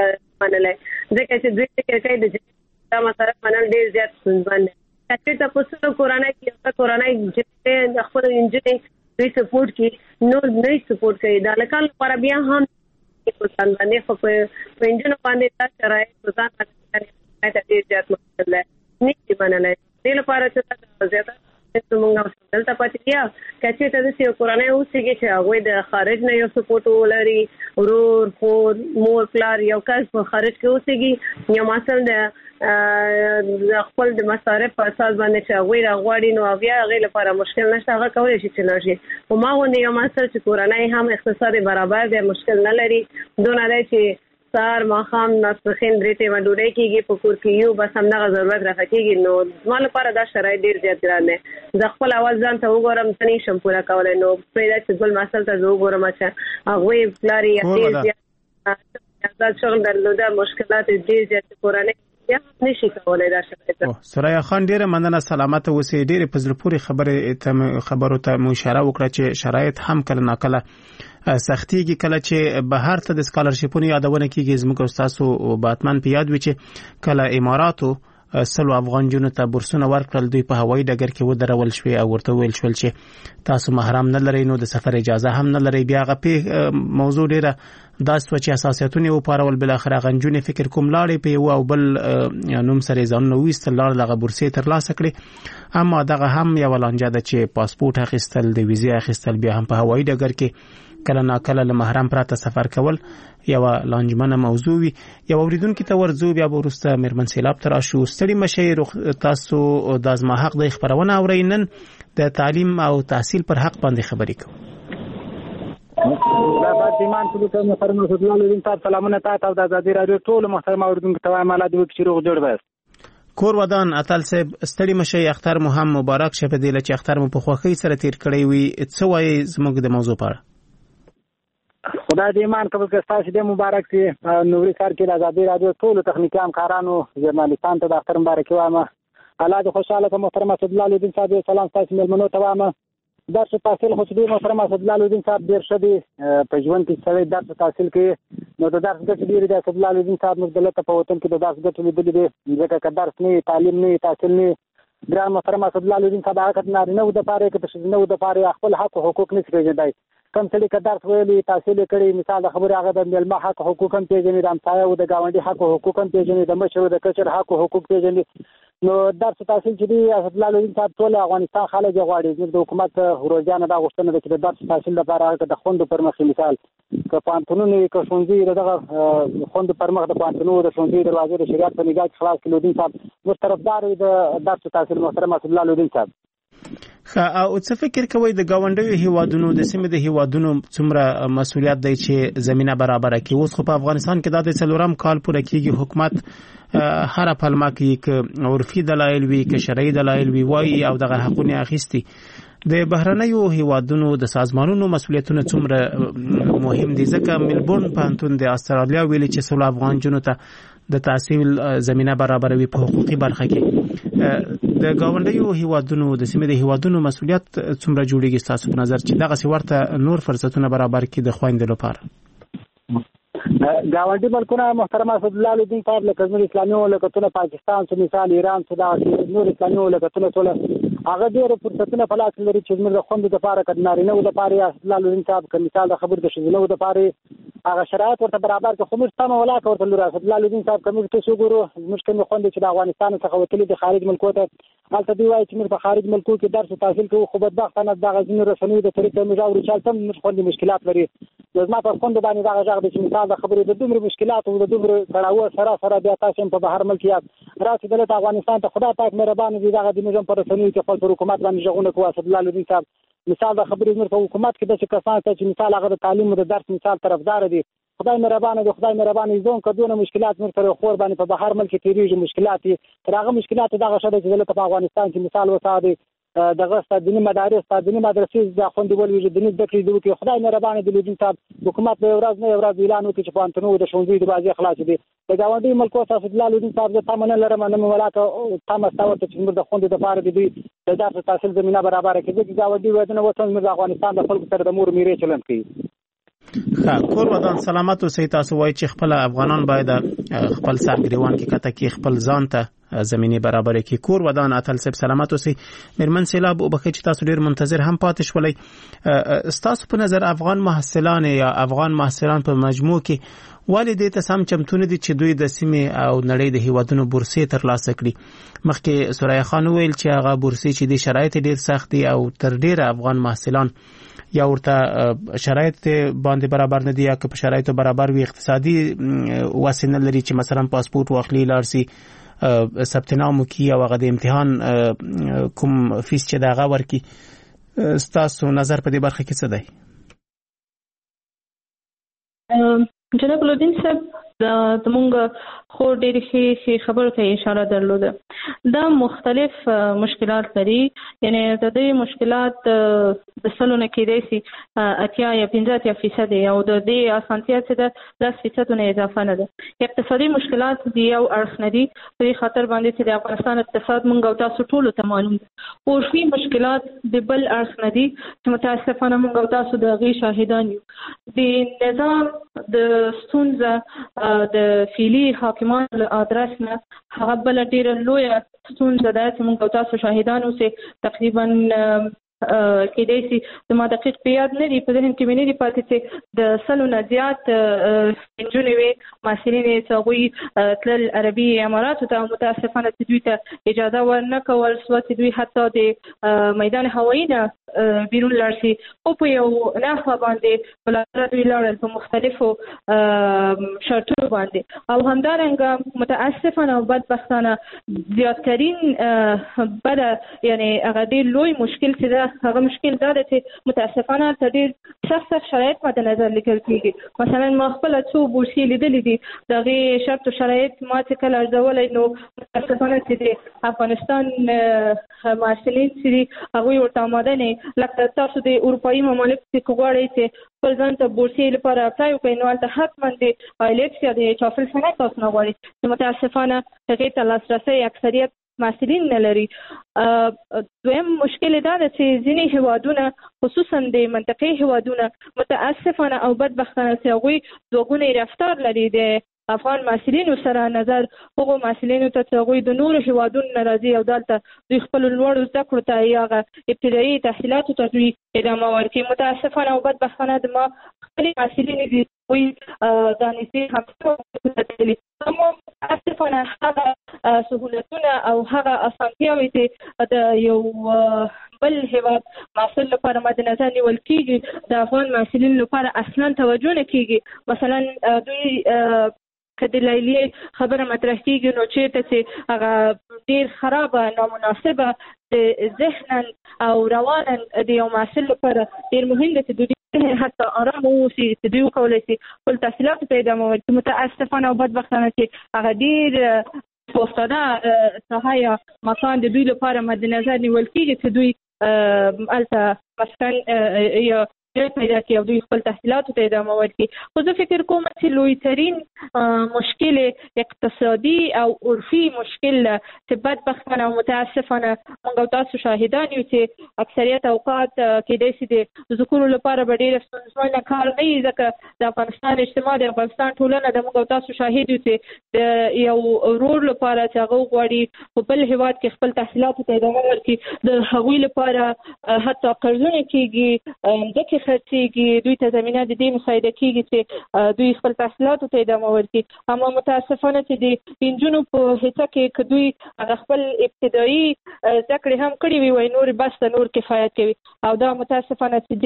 منلی ځکه چې دوی فکر کوي د جنۍ دا مصارف منل ډېر زیات ستونزمن دی که چېرته په څلو کورنۍ کې یوه کورنۍ جنۍ د خپلو نجونې دوی سپورټ کوي نور نه سپورټ کوي د هلکانو لپاره بیا هم په ځان باندې خو په نجونو باندې دا شرایط په ځان باندې ډېر زیات مشکل دی نشي منلی دې لپاره چې زیاته موږ دلته پاتې بیا که چېرته داسې یو کورنۍ اوسېږي چې هغوی د خارج نه یو سپورټ ولري ورور خور مور پلار یو کس په خارج کې اوسېږي یو محصل د خپل د مصارف په اساس باندې چې هغوی راغواړي نو بیا هغې لپاره مشکل نشته، هغه کولی شي چې لاړ شي. خو ما غوندې یو محصل چې کورنۍ هم اقتصاد برابر دی مشکل نه لري، دونه دی چې سهار ماښام ماسپښین درې ټیمه ډوډۍ کېږي په کور کې یو بس همدغه ضرورت رافه کېږي. نو زما لپاره دا شرایط ډېر زیات ګران دی. زه خپل اول ځان ته وګورم څه نه شم پوره کولی، نو پرېږده چې ګل محصل ته زه وګورم چې هغوی پلار یې ډېر زیات آزاد شغل درلوده، مشکلات ډېر زیات کورنۍ نشي کولای دا شرایط. سرایه خان ډیره مننه، سلامت اوسئ. ډیره په زړه پورې خبرې خبرو ته مو اشاره وکړه چې شرایط هم کله ناکله سختيږي، کله چې بهر ته د سکالرشیپونو یادونه کیږي. زموږ استادو باتمن په یاد و چې کله اماراتو سلو افغان جنو ته بورسونه ورکړل، دوی په هوایي ډګر کې ودرول شوې او ورته ویل شول چې تاسو محرم نه لرئ، نو د سفر اجازه هم نه لرئ. بیا هغه موضوع ډیره داسې و چې اساسیتونه وپارول، بل اخر غنجونې فکر کوم لاړې په یو او بل نوم سره ځانونه ویستل، لاړ دغه بورسې ترلاسه کړې. اما دغه هم یو لانجه ده چې پاسپورت اخیستل، د ویزې اخیستل، بیا هم په هوایي ډګر کې کله ناکله له محرم پرته سفر کول یو لانجمنه موضوع وي. یو اوریدونکو ته ورځو، بیا وروسته میرمن سیلاب تر راشو. ستړي مشه، تاسو د ازما حق د خبرونه اورئ. نن د تعلیم او تحصیل پر حق باندې خبرې کوو. دا باید ایمان ټول محترم رسول الله علیه وسلم سلامونه تاسو او د آزادۍ رادیو ټول محترم اوریدونکو ته وایم، الله دې وکړي چې روغ جوړ وي. کور ودان اتل صاحب، ستړي مشه، اختر مو هم مبارک شه. په دې لچ اختر مو په خوښۍ سره تیر کړی وي. څه وایي زموږ د موضوع په اړه؟ خدای دې ایمان قبول کړي، تاسو دې مبارک شي. نوري سر کې د آزادۍ رادیو ټول تخنیکی همکارانو ژورنالیستانو ته د اختر مبارک وایم. الله دې خوشاله کړي. محترم رسول الله علیه وسلم سلام تاسو ملمنو ته وایم. درس تحصیل خو دې محترم رسول الله علیه وسلم ډیر ښه دی په ژوند کې، سړی درس تحصیل کوي نو د درس ګټې ډېرې دي. رسول الله علیه وسلم موږ دلته په وطن کې د درس ګټې لیدلې دي، ځکه که درس نه تعلیم نه تحصیل نه ګران محترم رسول الله علیه وسلم هغه کته نارینه‌و دپاره یې که د ښځینه‌و دپاره خپل حق او حقوق نشي پېژندی. کم سړي که درس ویلي تحصیل یې کړی، مثال د خبرې هغه د میلمه حق حقوق هم پېژني، د همسایه د ګاونډي حق او حقوق هم پېژني، د مشر د کشر حق او حقوق پېژني. نو درس تحصیل چې دی رسول الله علیه وسلم ټول افغانستان خلک یې غواړي. زموږ د حکومت روزانه دا غوښتنه ده چې د درس تحصیل لپاره هغه د خوندو پر مخ، مثال که پوهنتونونه وي که ښوونځي د دغه خوندو پر مخ، د پوهنتونونو د ښوونځي دروازې د شریعت په نګاه کې خلاص کړي. لودین صاحب موږ طرفدار یو د درس تحصیل محترم رسول الله لودین صاحب. ښه، او څه فکر کوئ د ګاونډیو هیوادونو د سیمې د هیوادونو څومره مسؤلیت دی چې زمینه برابره کړي؟ اوس خو په افغانستان کې دا د څلورم کال پوره کېږي، حکومت هر پلمه کې که عرفي دلایل وي که شرعي دلایل وي وایي او دغه حقونه اخیستي. د بهرنیو هیوادونو د سازمانونو مسؤلیتونه څومره مهم دي؟ ځکه ملبورن پوهنتون د استرالیا ویلي چې سلو افغان جنو ته د تحصیل زمینه برابروي په حقوقي برخه کې. د ګاونډیو هیوادونو د سیمې د هیوادونو مسؤلیت څومره جوړیږي ستاسو په نظر چې دغه سی ورته نور فرصتونه برابر کړي د خويندو لپاره؟ ګاونډي ملکونه محترم رسول الله علیه وسلم لکه زموږ اسلامي مملکتونه پاکستان څو مثال ایران څو دا نور اسلامي مملکتونه ټول هغه ډېر فرصتونه په لاس لري چې زموږ د خوندو لپاره کډ نارینه‌و لپاره رسول الله علیه وسلم که مثال د خبر د شذلو لپاره هغه شرایط ورته برابر کړي. خو موږ تمه ولاکه ورته لرو رسول الله علیه وسلم کوم څه وګورو. موږ کوم خوند چې د افغانستان څخه وتلي د خارج ملکو ته هلته دی وایي چې موږ په خارج ملکو کې درس تحصیل کوو، خو بدبختانه دغه ځینې رسنیو د طریقې موږ اورو چې هلته موږ خوندې مشکلات لري. زما په خوند باندې دغه غږ دی چې مثال د خبرې د دومره مشکلات او د دومره کړاوه سره سره بیا تاسو په بهر ملک یاد راسي دلته افغانستان ته خدای پاک مهربان دی. دغه د موږ په رسنیو کې خپل حکومت باندې ژغونه کوي. رسول الله علیه وسلم مثال د خبرې موږ په حکومت کې د څه کسان چې مثال هغه د تعلیم او د درس مثال طرفدار دي. خدای مهربان دی، خدای مهربان دی. زون کډونه مشکلات موږ سره خور باندې په بهر ملک تیریږي مشکلات تر هغه مشکلات دغه شته چې دلته په افغانستان کې مثال وساده دغه ستادنی مدارس ستادنی مدرسې د خوندول وي د دې د کړې دوی. خدای مهربان دی لودین صاحب حکومت به ورځ نه ورځ اعلان وکړي چې پانتنو د شونځي د بازي خلاص دي. د ګاونډي ملکو تاسو د لودین صاحب د تامن لرم نه ملاکه تاسو تاسو چې موږ د خوند د فار دي د درس تحصیل زمينه برابر کړي. د ګاونډي ودانه وطن موږ افغانستان د خلکو سره د مور میرې چلند کوي. ښه، کور ودان سلامت اوسئ. تاسو وایي چې خپل افغانان باید خپل سرګریوان کې کته کې خپل ځان ته زمینه برابر کې. کور ودان اتل صاحب سلامت اوسئ. میرمن سیلاب وبخښئ چې تاسو ډیر منتظر هم پاتې شولئ. تاسو په نظر افغان محصلان یا افغان محصلان په مجموع کې ولې دې ته سم چمتون دي چې دوی د سیمې او نړۍ د هیوادونو بورسي ترلاسه کړي؟ مخکې سوریا خان ویل چې هغه بورسي چې د شرایط ډیر سخت دي او تر ډیره افغان محصلان یا ورته شرایط باندې برابر نه دي یا که په شرایطو برابر وي اقتصادي وسینه لري چې مثلا پاسپورت واخلي لارسي ثبت نام وکي او هغه د امتحان کوم فیس چې دا غا ورکی ستاسو نظر په دې برخه کې څه دی؟ جناب لودین صاحب د مونږ خو ډېرې ښې خبرو ته اشاره درلوده. دا مختلف مشکلات لري، یعنی د دې مشکلات د سلو نه کېدای شي اتیا یا پنځه اتیا فیصد او د دې اسانتیا چې ده لس فیصدونه اضافه نه ده. اقتصادي مشکلات د یو اړخ نه دي، په دې خاطر باندې چې د افغانستان اقتصاد مونږ او تاسو ټولو ته معلوم ده. عرفي مشکلات د بل اړخ نه دي چې متاسفانه مونږ او تاسو د هغې شاهدان یو. د نظام د ستونزه د فعلي حاکمانو له ادرس نه هغه بله ډېره لویه ستونزه ده چې موږ او تاسو شاهدان اوسئ. تقریبا کېدای شي زما دقیق په یاد نه دي، په ذهن کې مې نه دي پاتې چې د سلو نه زیات نجونې وې محصلینې چې هغوی تلل عربي اماراتو ته، او متاسفانه چې دوی ته اجازه ورنه کول سوه چې دوی حتی د میدان هوایي نه بیرون لاړ شي، خو په یو نحوه باندې بالاخره دوی لاړل په مختلفو شرطونو باندې. او همدارنګه متاسفانه او بدبختانه زیاتترین بده یعنی هغه ډېر لوی مشکل چې ده هغه مشکل دا ده چې متاسفانه ته ډېر سخت سخت شرایط مد نظر لیکل کېږي. مثلا ما خپله څو بورسي لیدلي دي، د هغې شرط و شرایط ما چې کله ارزولی نو متاسفانه چې د افغانستان محصلین چې دي هغوی ورته آماده نه لکه تاسو د اروپایي ممالکو چې که غواړئ چې خپل ځان ته بورسي لپاره اپلای وکړئ نو هلته حتما د آیلټس یا د ټافل سند تاسو نه غواړي، چې متاسفانه هغې ته لاسرسی اکثریت محصلین نه لري. دویم مشکل دا ده چې ځینې هیوادونه خصوصا د منطقې هیوادونه متاسفانه او بدبختانه چې هغوی دوه رفتار لري د افغان محصلینو سره نظر هغو محصلینو ته چې هغوی د نورو هیوادونو نه راځي او دلته دوی خپلو لوړو زده کړو ته یا هغه ابتدایي تحصیلاتو ته دوی ادامه ورکوي. متاسفانه او بدبختانه د ما خپلې محصلینې دي دوی دا نږدې همسو تللي، اما متاسفانه هغه سهولتونه او هغه اسانتیاوې چې د یو بل هیواد محصل لپاره مد نظر نیول کېږي د افغان محصلینو لپاره اصلا توجه نه کېږي. مثلا دوی که د لیلیې خبره مطرح کېږي نو چېرته چې هغه ډېر خرابه نامناسبه د ذهنا او روانا د یو محصل لپاره ډېر مهم ده چې دوی حتی آرام واوسي چې دوی وکولی شي خپل تحصیلاتو ته ادامه ورکړي. متاسفانه او بدبختانه چې هغه ډېر په افتاده ساحه یا مکان د دوی لپاره مد نظر نیول کېږي چې دوی هلته مسکن یا پیدا کړي او دوی خپل تحصیلاتو ته ادامه ورکړي. خو زه فکر کوم چې لویترین مشکل اقتصادي او عرفي مشکل چې بدبختانه او متاسفانه موږ او تاسو شاهدان یو چې اکثریت اوقات کېدای شي د ذکورو لپاره به ډېره ستونزمنه کار نه وي، ځکه د افغانستان اجتماع د افغانستان ټولنه د موږ او تاسو شاهد یو چې د یو ورور لپاره چې هغه وغواړي په بل هېواد کې خپل تحصیلاتو ته ادامه ورکړي د هغوی لپاره حتی قرضونه کېږي، ځکه خرڅېږي، دوی ته زمینه د دې مساعده کېږي چې دوی خپل تحصیلاتو ته ادامه ورکړي. اما متاسفانه چې د نجونو په حصه کې که دوی هغه خپل ابتدایي زده کړې هم کړې وي وایي نور بس ته نور کفایت کوي، او دا متاسفانه چې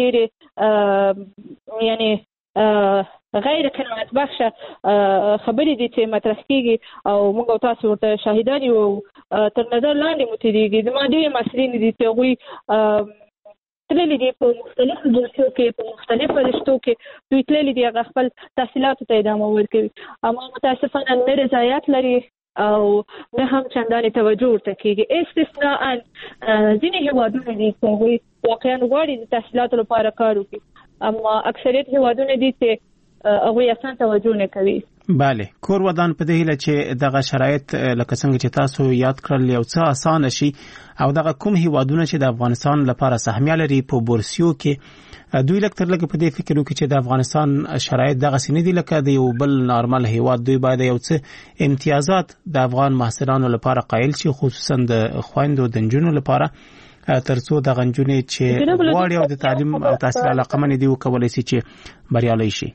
ډېرې یعنې غیر قناعت بخشه خبرې دي چې مطرح کېږي او موږ او تاسو ورته شاهدان یو تر نظر لاندې مو تېرېږي. زما ډېرې محصلین دي چې هغوی تللی دي په مختلفو بورسیو کې په مختلفو رشتو کې دوی تللی دي هغه خپل تحصیلاتو ته ادامه ورکوي، اما متاسفانه نه رضایت لري او نه هم چندانې توجه ورته کېږي. استثناء ځینې هیوادونه دي چې هغوی واقعا غواړي د تحصیلاتو لپاره کار وکړي، اما اکثریت هیوادونه دي چې هغوی اصلا توجه نه کوي. بله، کور ودان په دې هیله چې دغه شرایط لکه څنګه چې تاسو یاد کړل یو څه اسانه شي او دغه کوم هیوادونه چې د افغانستان لپاره سهمیه لري په بورسیو کې دوی لکه تر لږه په دې فکر وکړي چې د افغانستان شرایط دغسې نه دي لکه د یو بل نارمل هیواد، دوی باید یو څه امتیازات د افغان محصلانو لپاره قایل شي، خصوصا د خویندو د نجونو لپاره ترڅو دغه نجونې چې غواړي او د تعلیم او تحصیل علاقمنې دي وکولی شي چې بریالی شي.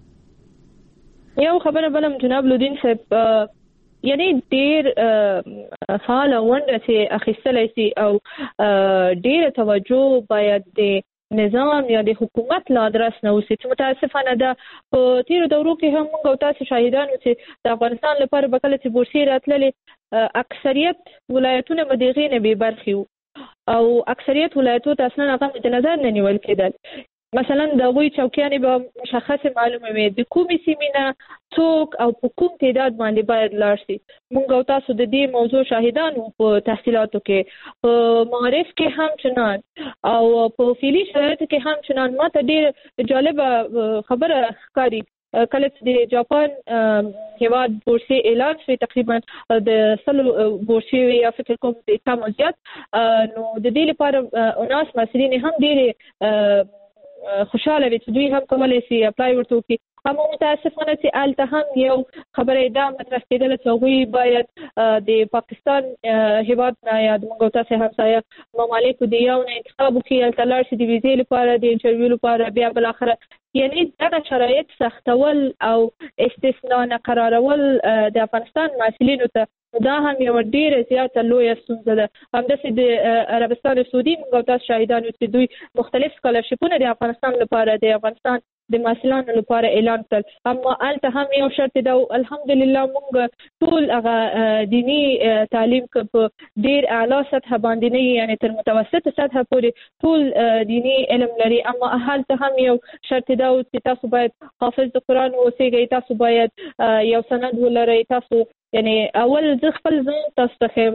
یو خبره بلم جناب لودین صاحب، یعنی ډیر فعاله ونډه چې اخیستلی شي او ډیره توجه باید د نظام یا د حکومت له ادرس نه وشي، چې متاسفانه ده په تیرو دورو کې هم موږ او تاسو شاهدان یو چې د افغانستان لپاره به کله چې بورسیې راتللې اکثریت ولایتونه مدغې نه بې برخې وو او اکثریت ولایتو ته اصلا هغه مد نظر نه نیول کېدل. مثلا د هغوی چوکیانې به مشخصې معلومه وي د کومې سیمې نه څوک او په کوم تعداد باندې باید لاړ شي. موږ او تاسو د دې موضوع شاهدان وو په تحصیلاتو کې، په معارف کې هم چنان او په فعلي شرایطو کې هم چنان. ما ته ډېر جالبه خبره ښکاري کله چې د جاپان هېواد بورسې اعلان شوی تقریبا د سلو بورسې یا فکر کوم د کم او زیات، نو د دې لپاره اناس محصلین هم ډېرې خوشاله وي چې دوی هم کولی شي اپلای ورته وکړي. اما متاسفانه چې هلته هم یو خبره دا مطرح کېدله چې هغوی باید د پاکستان هېواد نه یا د موږ او تاسې همسایه ممالکو د یو نه انتخاب وکړي، هلته لاړ شي د ویزې لپاره د انټرویو لپاره، بیا بالاخره یعنی دغه شرایط سختول او استثنا نه قرارول د افغانستان محصلینو ته دا هم یو ډیره زیاته لویه ستونزه ده. همداسې د عربستان سعودي موږ او تاسو شاهدان یو چې دوی مختلف سکالرشیپونه د افغانستان لپاره د افغانستان د محصلانو لپاره اعلان کړل، اما هلته هم یو شرط ده او الحمدلله موږ ټول هغه دینی تعلیم په ډېر اعلی سطحه باندې نه یعنی تر متوسطه سطحه پورې ټول دینی علم لري، اما هلته هم یو شرط ده چې تاسو باید حافظ د قرآن اوسئ، تاسو باید یو سند ولرئ. تاسو یعنی اول زه خپل ځان تاسو ته ښیم،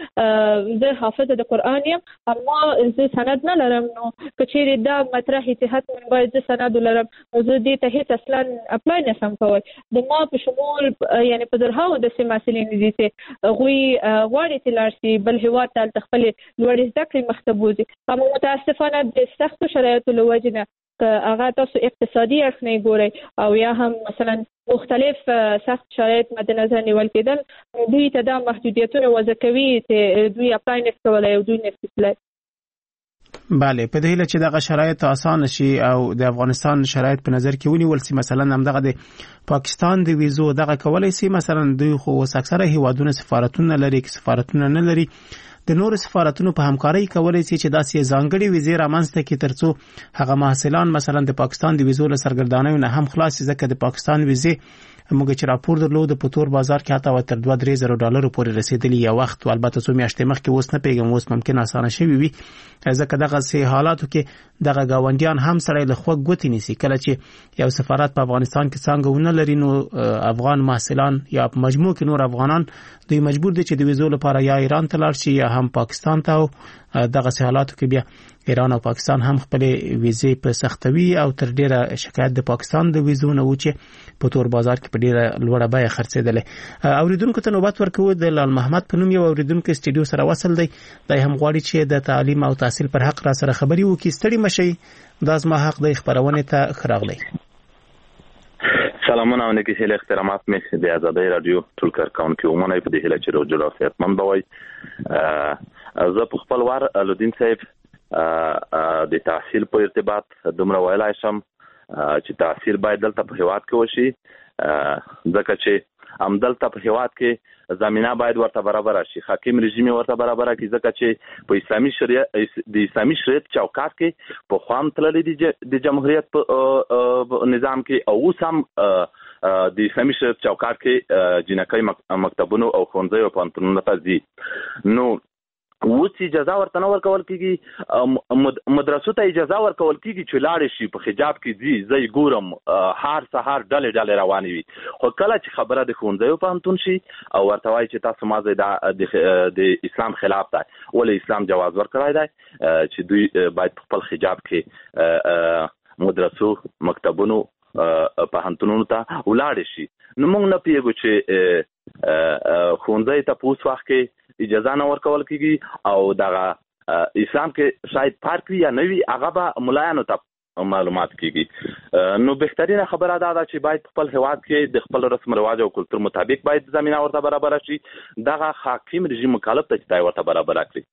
ما زه حافظه د قرآن یم اما زه سند نه لرم، نو که چیرې دا مطرحې چې حتما باید زه سند ولرم نو زه دې ته هېڅ اصلا اپلای نشم کولی. د ما په شمول یعنی په زرهاوو داسې محصلین دي چې هغوی غواړي چې لاړ شي بل هېواد ته هلته خپلې لوړې زده کړې مخته بوځي، اما متاسفانه د سختو شرایطو له وجې نه که هغه تاسو اقتصادي اړخ نه ګورئ او یا هم مثلا مختلف سخت شرایط مد نظر نیول کېدل، دوی ته دا محدودیتونه وضع کوي چې دوی اپلای نشي کولی او دوی نشي تللی. بله، په دې هیله چې دغه شرایط آسان شي او د افغانستان شرایط په نظر کې ونیول شي، مثلا همدغه د پاکستان د ویزو دغه کولی شي، مثلا دوی خو اوس اکثره هیوادونه سفارتونه لري، که سفارتونه نه لري د نورو سفارتونو په همکارۍ کولی شي چې داسې ځانګړې ویزې رامنځته کړي ترڅو هغه محصلان مثلا د پاکستان د ویزو له سرګردانیو نه هم خلاص شي، ځکه د پاکستان ویزې موږ چې راپور درلود په تور بازار کې حتی تر دوه درې زره ډالرو پورې رسیدلی یو وخت، البته څو میاشتې مخکې اوس نه پیږم اوس ممکن اسانه شوي وي، ځکه دغه سه حالاتو کې دغه گاونډیان هم سړی له خوږ ګوتې نیسي. کله چې یو سفارت په افغانستان کې څنګه ونه لري نو افغان محصلان یا په مجموع کې نور افغانان دوی مجبور دي چې د ویزو لپاره یا ایران ته لاړ شي یا هم پاکستان ته، او دغه سه حالاتو کې بیا ایران او پاکستان هم خپل ویزې په سختوي او تر ډیره شکایت د پاکستان د ویزو نه و چې په تور بازار کې په ډیره لوړه بیه خرڅېدلې. اوریدونکو ته نوبت ورکوو د لال محمد په نوم یو اوریدونکو استډیو سره وصل دی، دای هم غواړي چې د تعلیم او تحصیل پر حق را سره خبري وکړي. ستړي مشي، دا زما حق دی خبرونه ته خراغلی. سلامونه او نیکی هیله احترامات مې د آزادۍ رادیو ټول کارکونکو عموماً په دې هیله چې روزه او صحتمند بوي. زه په خپل وار الودین صاحب د تحصیل په ارتباط دومره ویلای شم چې تحصیل باید دلته په هیواد کې وشي، ځکه چې همدلته په هیواد کې زمینه باید ورته برابر شي، حاکم رژیم ورته برابر کړي، ځکه چې په اسلامي شریعت د اسلامي شریعت چوکاټ کې په خوام تللی دي د جمهوریت په نظام کې، او اوس هم د اسلامي شریعت چوکاټ کې جنکۍ مکتبونو او ښوونځیو او پوهنتونونو ته ځي. نو اوس اجازه ورته نه ورکول کېږي، مدرسو ته اجازه ورکول کېږي چې لاړې شي په حجاب کې ځي. زه یې ګورم هر سهار ډلې ډلې روانې وي، خو کله چې خبره د ښوونځیو پوهنتون شي او ورته وایي چې تاسو ما ځای د اسلام خلاف دی، ولې اسلام جواز ورکړی دی چې دوی باید خپل حجاب کې مدرسو مکتبونو پوهنتونونو ته ولاړې شي. نو موږ نه پوهېږو چې ښوونځی ته په اوس وخت کې اجازه نه ورکول کېږي او دغه اسلام کې شاید فرق وي یا نه وي، هغه به ملایانو ته معلومات کېږي. نو بهترینه خبره دا ده چې باید خپل هیواد کې د خپل رسم رواج او کلتور مطابق باید زمینه ورته برابر شي، دغه حاکم رژیم مکلف ته چې ورته برابر کړي.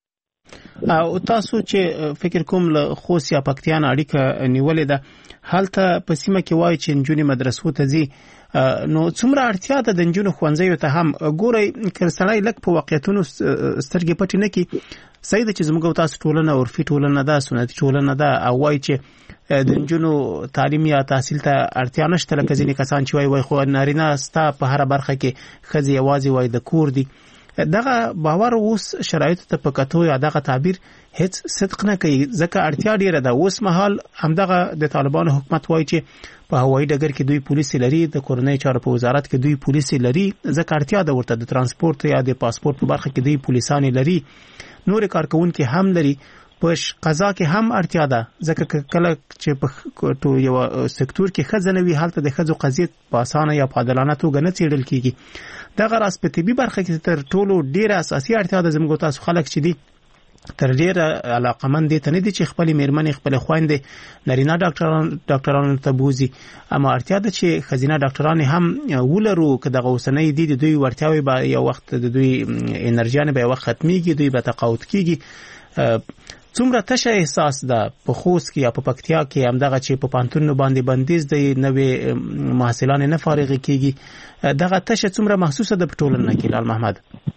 او تاسو چې فکر کوم له خوست یا پکتیان اړیکه نیولې ده، هلته په سیمه کې وایي چې نجونې مدرسو ته ځي، نو څومره اړتیا ده د نجونو ښوونځیو ته هم ګورئ، که سړی لږ په واقعیتونو سترګې پټې نه کړي. صحیح ده چې زموږ او تاسو ټولنه عرفي ټولنه ده، سنتي ټولنه ده، او وایي چې د نجونو تعلیم یا تحصیل ته اړتیا نشته، لکه ځینې کسان چې وایي وای خو نارینه ستا په هر برخه کې ښځې یوازې وای د کور دي. دغه باور اوس شرایطو ته په کتو یا دغه تعبیر هیڅ صدق نه کوي، ځکه اړتیا ډیره ده. اوس مهال همدغه د طالبانو حکومت وایي چې په هوایي ډګر کې دوی پولیس لري، د کورنۍ چارو په وزارت کې دوی پولیس لري، ځکه اړتیا ده ورته. د ترانسپورت یا د پاسپورت په برخه کې دوی پولیسان لري، نور کارکونکي هم لري. په قضا کې هم اړتیا ده، ځکه کله چې په ټو یو سکتور کې ښځه نه وي هلته د ښځو قضیې په اسانه یا په عادلانه توګه نه څیړل کیږي. دغه راز په طبي برخه کې تر ټولو ډیره اساسي اړتیا ده زموږ تاسو خلک چې دي تر ډیره علاقمند دي ته نه دي چې خپل میرمنې خپل خويندې نارینه ډاکټران ډاکټرانو ته بوزي، اما اړتیا ده چې خزینه ډاکټران هم ولرو که دغه اوسنۍ دي د دوی ورتیاوي به یو وخت د دوی انرژي به یو وخت ختميږي، دوی به تقاعد کیږي. څومره تشه احساس ده په خوست کې یا په پکتیا کې همدغه چې په پانتون باندې بندیز د نوې محصلان نه فارغ کیږي، دغه تشه څومره محسوسه ده په ټولنه کې؟ لال محمد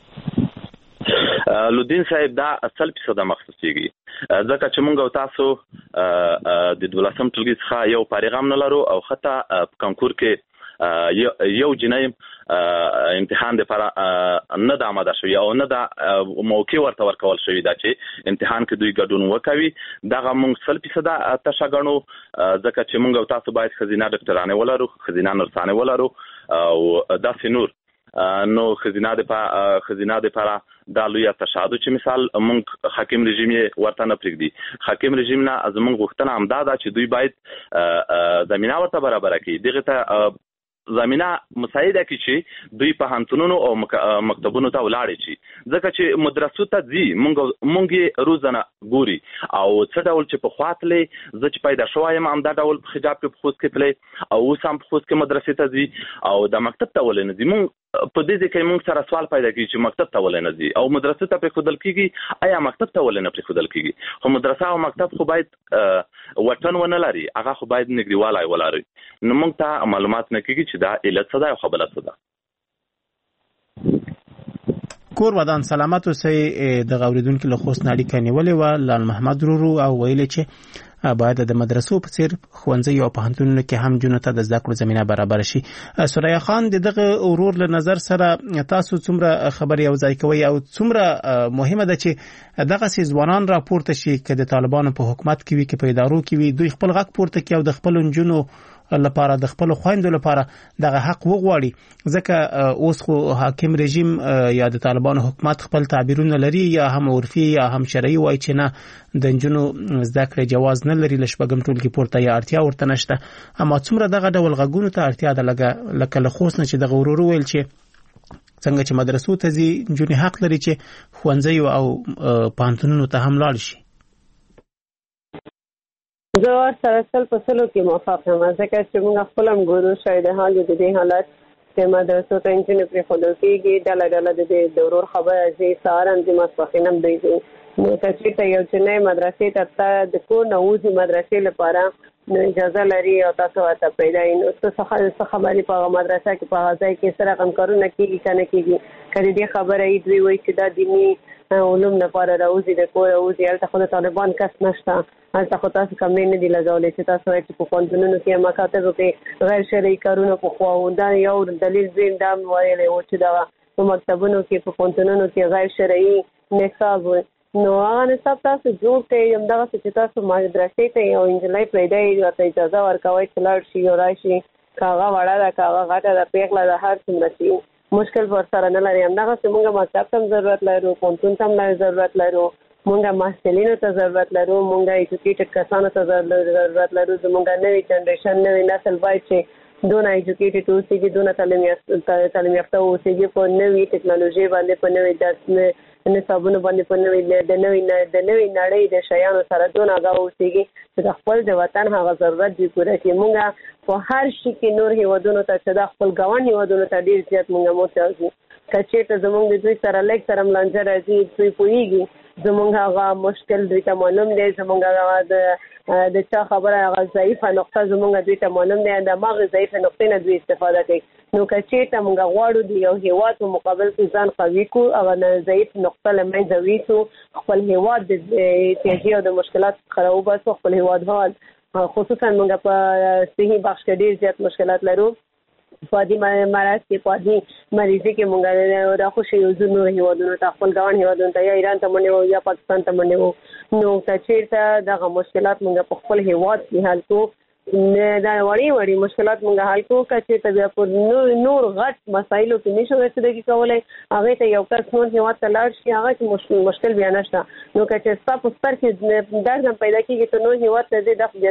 لودین صاحب دا اصل په صدا مخصوصيږي، ځکه چې موږ او تاسو د دولسم ټولګي څخه یو پیغام نه لرو او حتی کانکور کې یو جنایم امتحان د لپاره نه د آماده شوی او نه د موقع ورته ورکول شوی دا چې امتحان کې دوی ګډون وکوي. دغه موږ سل فیصده تشه ګڼو، ځکه چې موږ او تاسو باید خزینه ډاکټرانه ولرو، خزینه نرسانه ولرو او داسې نور نو خزینه د خزینه د لپاره دا لوی تشادو چې مثال موږ حاکم رژیم ورته نه پرېږدي. حاکم رژیم نه از موږ غوښتنه هم دا ده چې دوی باید زمينه ورته برابر کړي، دغه ته زمينه مساعده کی چې دوی په هانتونونو او مکتبونو ته ولاړ شي، ځکه چې مدرسو ته ځي مونږ مونږه روزانه ګوري او څه ډول چې په خاطلې ز چې پیدا شوایم هم دا ډول په حجاب کې په خوست کې تلې او اوس هم په خوست کې مدرسې ته ځي او د مکتب ته ولې نه ځي. مونږ په دې ځکه مونږ سره سوال پیدا کیږي چې مکتب ته ولې نه ځي او مدرسې ته په خودل کیږي، آیا مکتب ته ولې نه په خودل کیږي؟ خو مدرسه او مکتب خو باید وطن ونه لري، هغه خو باید نګریوالای ولري. نو مونږ ته معلومات نه کیږي چې دا علت څه ده او خبره څه ده. کور ودان سلامت اوسئ. د غوریدونکو له خوست نړۍ کې نیولې و لال محمد رورو او ویل چې باید د مدرسو په څیر ښوونځي او پوهنتونونو کې هم جنونو ته د زده کړو زمينه برابر شي. سوریا خان دغه اورور له نظر سره تاسو څومره خبري او ځای کوي او څومره مهمه ده چې دغه سي ځوانان راپورته شي چې د طالبانو په حکومت کې وي کې په ادارو کې وي، دوی خپل غږ پورته کوي او د خپل جنونو لپاره د خپل خويندو لپاره دغه حق وغواړي، ځکه اوس خو حاکم رژیم یا د طالبانو حکومت خپل تعبیرونه لري یا هم عرفي یا هم شرعي وایي چې نه د جنونو زده کړې جواز نه لري، لشبګم ټول کې پورته یا اړتیا ورته نشته. اما څومره دغه ډول غږونو ته اړتیا ده، لکه لکه له خوست نه چې دغه ورور ویل چې څنګه چې مدرسو ته ځي جنې حق لري چې ښوونځي او پوهنتونونو ته هم لاړ شي. زه سره سل په سلو کې موافق یم، ځکه چې موږ خپل هم ګورو شاید حال د دې حالت چې مدرسو ته انجینر پرې خودل کېږي، ډله ډله د دې د ورور خبره ځي سهارم د ماسپښین هم دی ځي. نو که چېرته یو جنۍ مدرسې ته ته د کور نه وځي مدرسې لپاره نو اجازه لري او تاسو ورته پیدا یې، نو څه څه خبرې په هغه مدرسه کې په هغه ځای کې سره غم کارونه کېږي که نه کېږي. که د دې خبره یې دوی وایي چې دا دیني علوم لپاره راوځي د کور راوځي، هلته خو د طالبان کس نشته، هلته خو تاسو کمرې نه دي لګولی چې تاسو وایي چې په پوهنتونونو کې مکاتبو کې غیر شرعي کارونه پخوا دا یو دلیل زین دا هم ویلی و چې دغه په مکتبونو کې په پوهنتونونو کې غیر شرعي نصاب و، نو هغه نصاب تاسو جوړ کړئ، همدغسې چې تاسو مدرسې ته یو نجلۍ پرېږدئ ورته اجازه ورکوئ چې لاړ شي او راشي، که هغه وړه ده که هغه غټه ده پېغله ده هر څومره شي مشکل ورسره نه لري. همدغسې موږ مکتب ته هم ضرورت لرو، پوهنتون ته هم ضرورت لرو، موږ محصلینو ته ضرورت لرو، موږ ایجوکیټډ کسانو ته ضرورت لرو. زموږ نوی جنریشن نوی نسل باید چې دونه ایجوکیټډ اوسېږي، دونه تعلیم یافته اوسېږي، په نوې ټکنالوژي باندې، په نوې درس نصابونو باندې، په نوې د نوې د نوې نړۍ د شیانو سره دونه آګاه اوسېږي چې د خپل د وطن هغه ضرورت دې پوره کړي. موږ په هر شي کې نور هېوادونو ته چې د خپل ګاونډ هېوادونو ته ډېر زیات موږ محتاج یو. که چېرته زموږ د دوی سره لږ سره ملانجه راځي، دوی پوهېږي زموږ هغه مشکل دوی ته معلوم دی، زموږ هغه د د چا خبره هغه ضعیفه نقطه زموږ دوی ته معلوم دی، د هماغې ضعیفه نقطې نه دوی استفاده کوي. نو که چېرته موږ غواړو د یو هېواد په مقابل کې ځان قوي کړو، هغه ضعیف نقطه له منځه ویسو، خپل هېواد د احتیاجي او د مشکلاتو څخه راوباسو، خپل هېوادوال خصوصا موږ په صحي بخش کې ډیر زیات مشکلات لرو. فادي مرض کې فادي مریضي کې موږ د خوشي یوزونو هیوادونو ته خپل ګاون هیوادونو ته یا ایران ته منو یا پاکستان ته منو نو تچیرته دغه مشکلات موږ په خپل هیواد کې حل کوو. دا وړي وړي مشکلات موږ حل کوو چې ته بیا په نور غټ مسایلو کې نشو رسیدګي کولای. هغه ته یو کس نور هیواد ته لاړ شي هغه چې مشکل مشکل بیا نشته. نو که تاسو په ستر کې درځم پیدا کیږي ته نور هیواد ته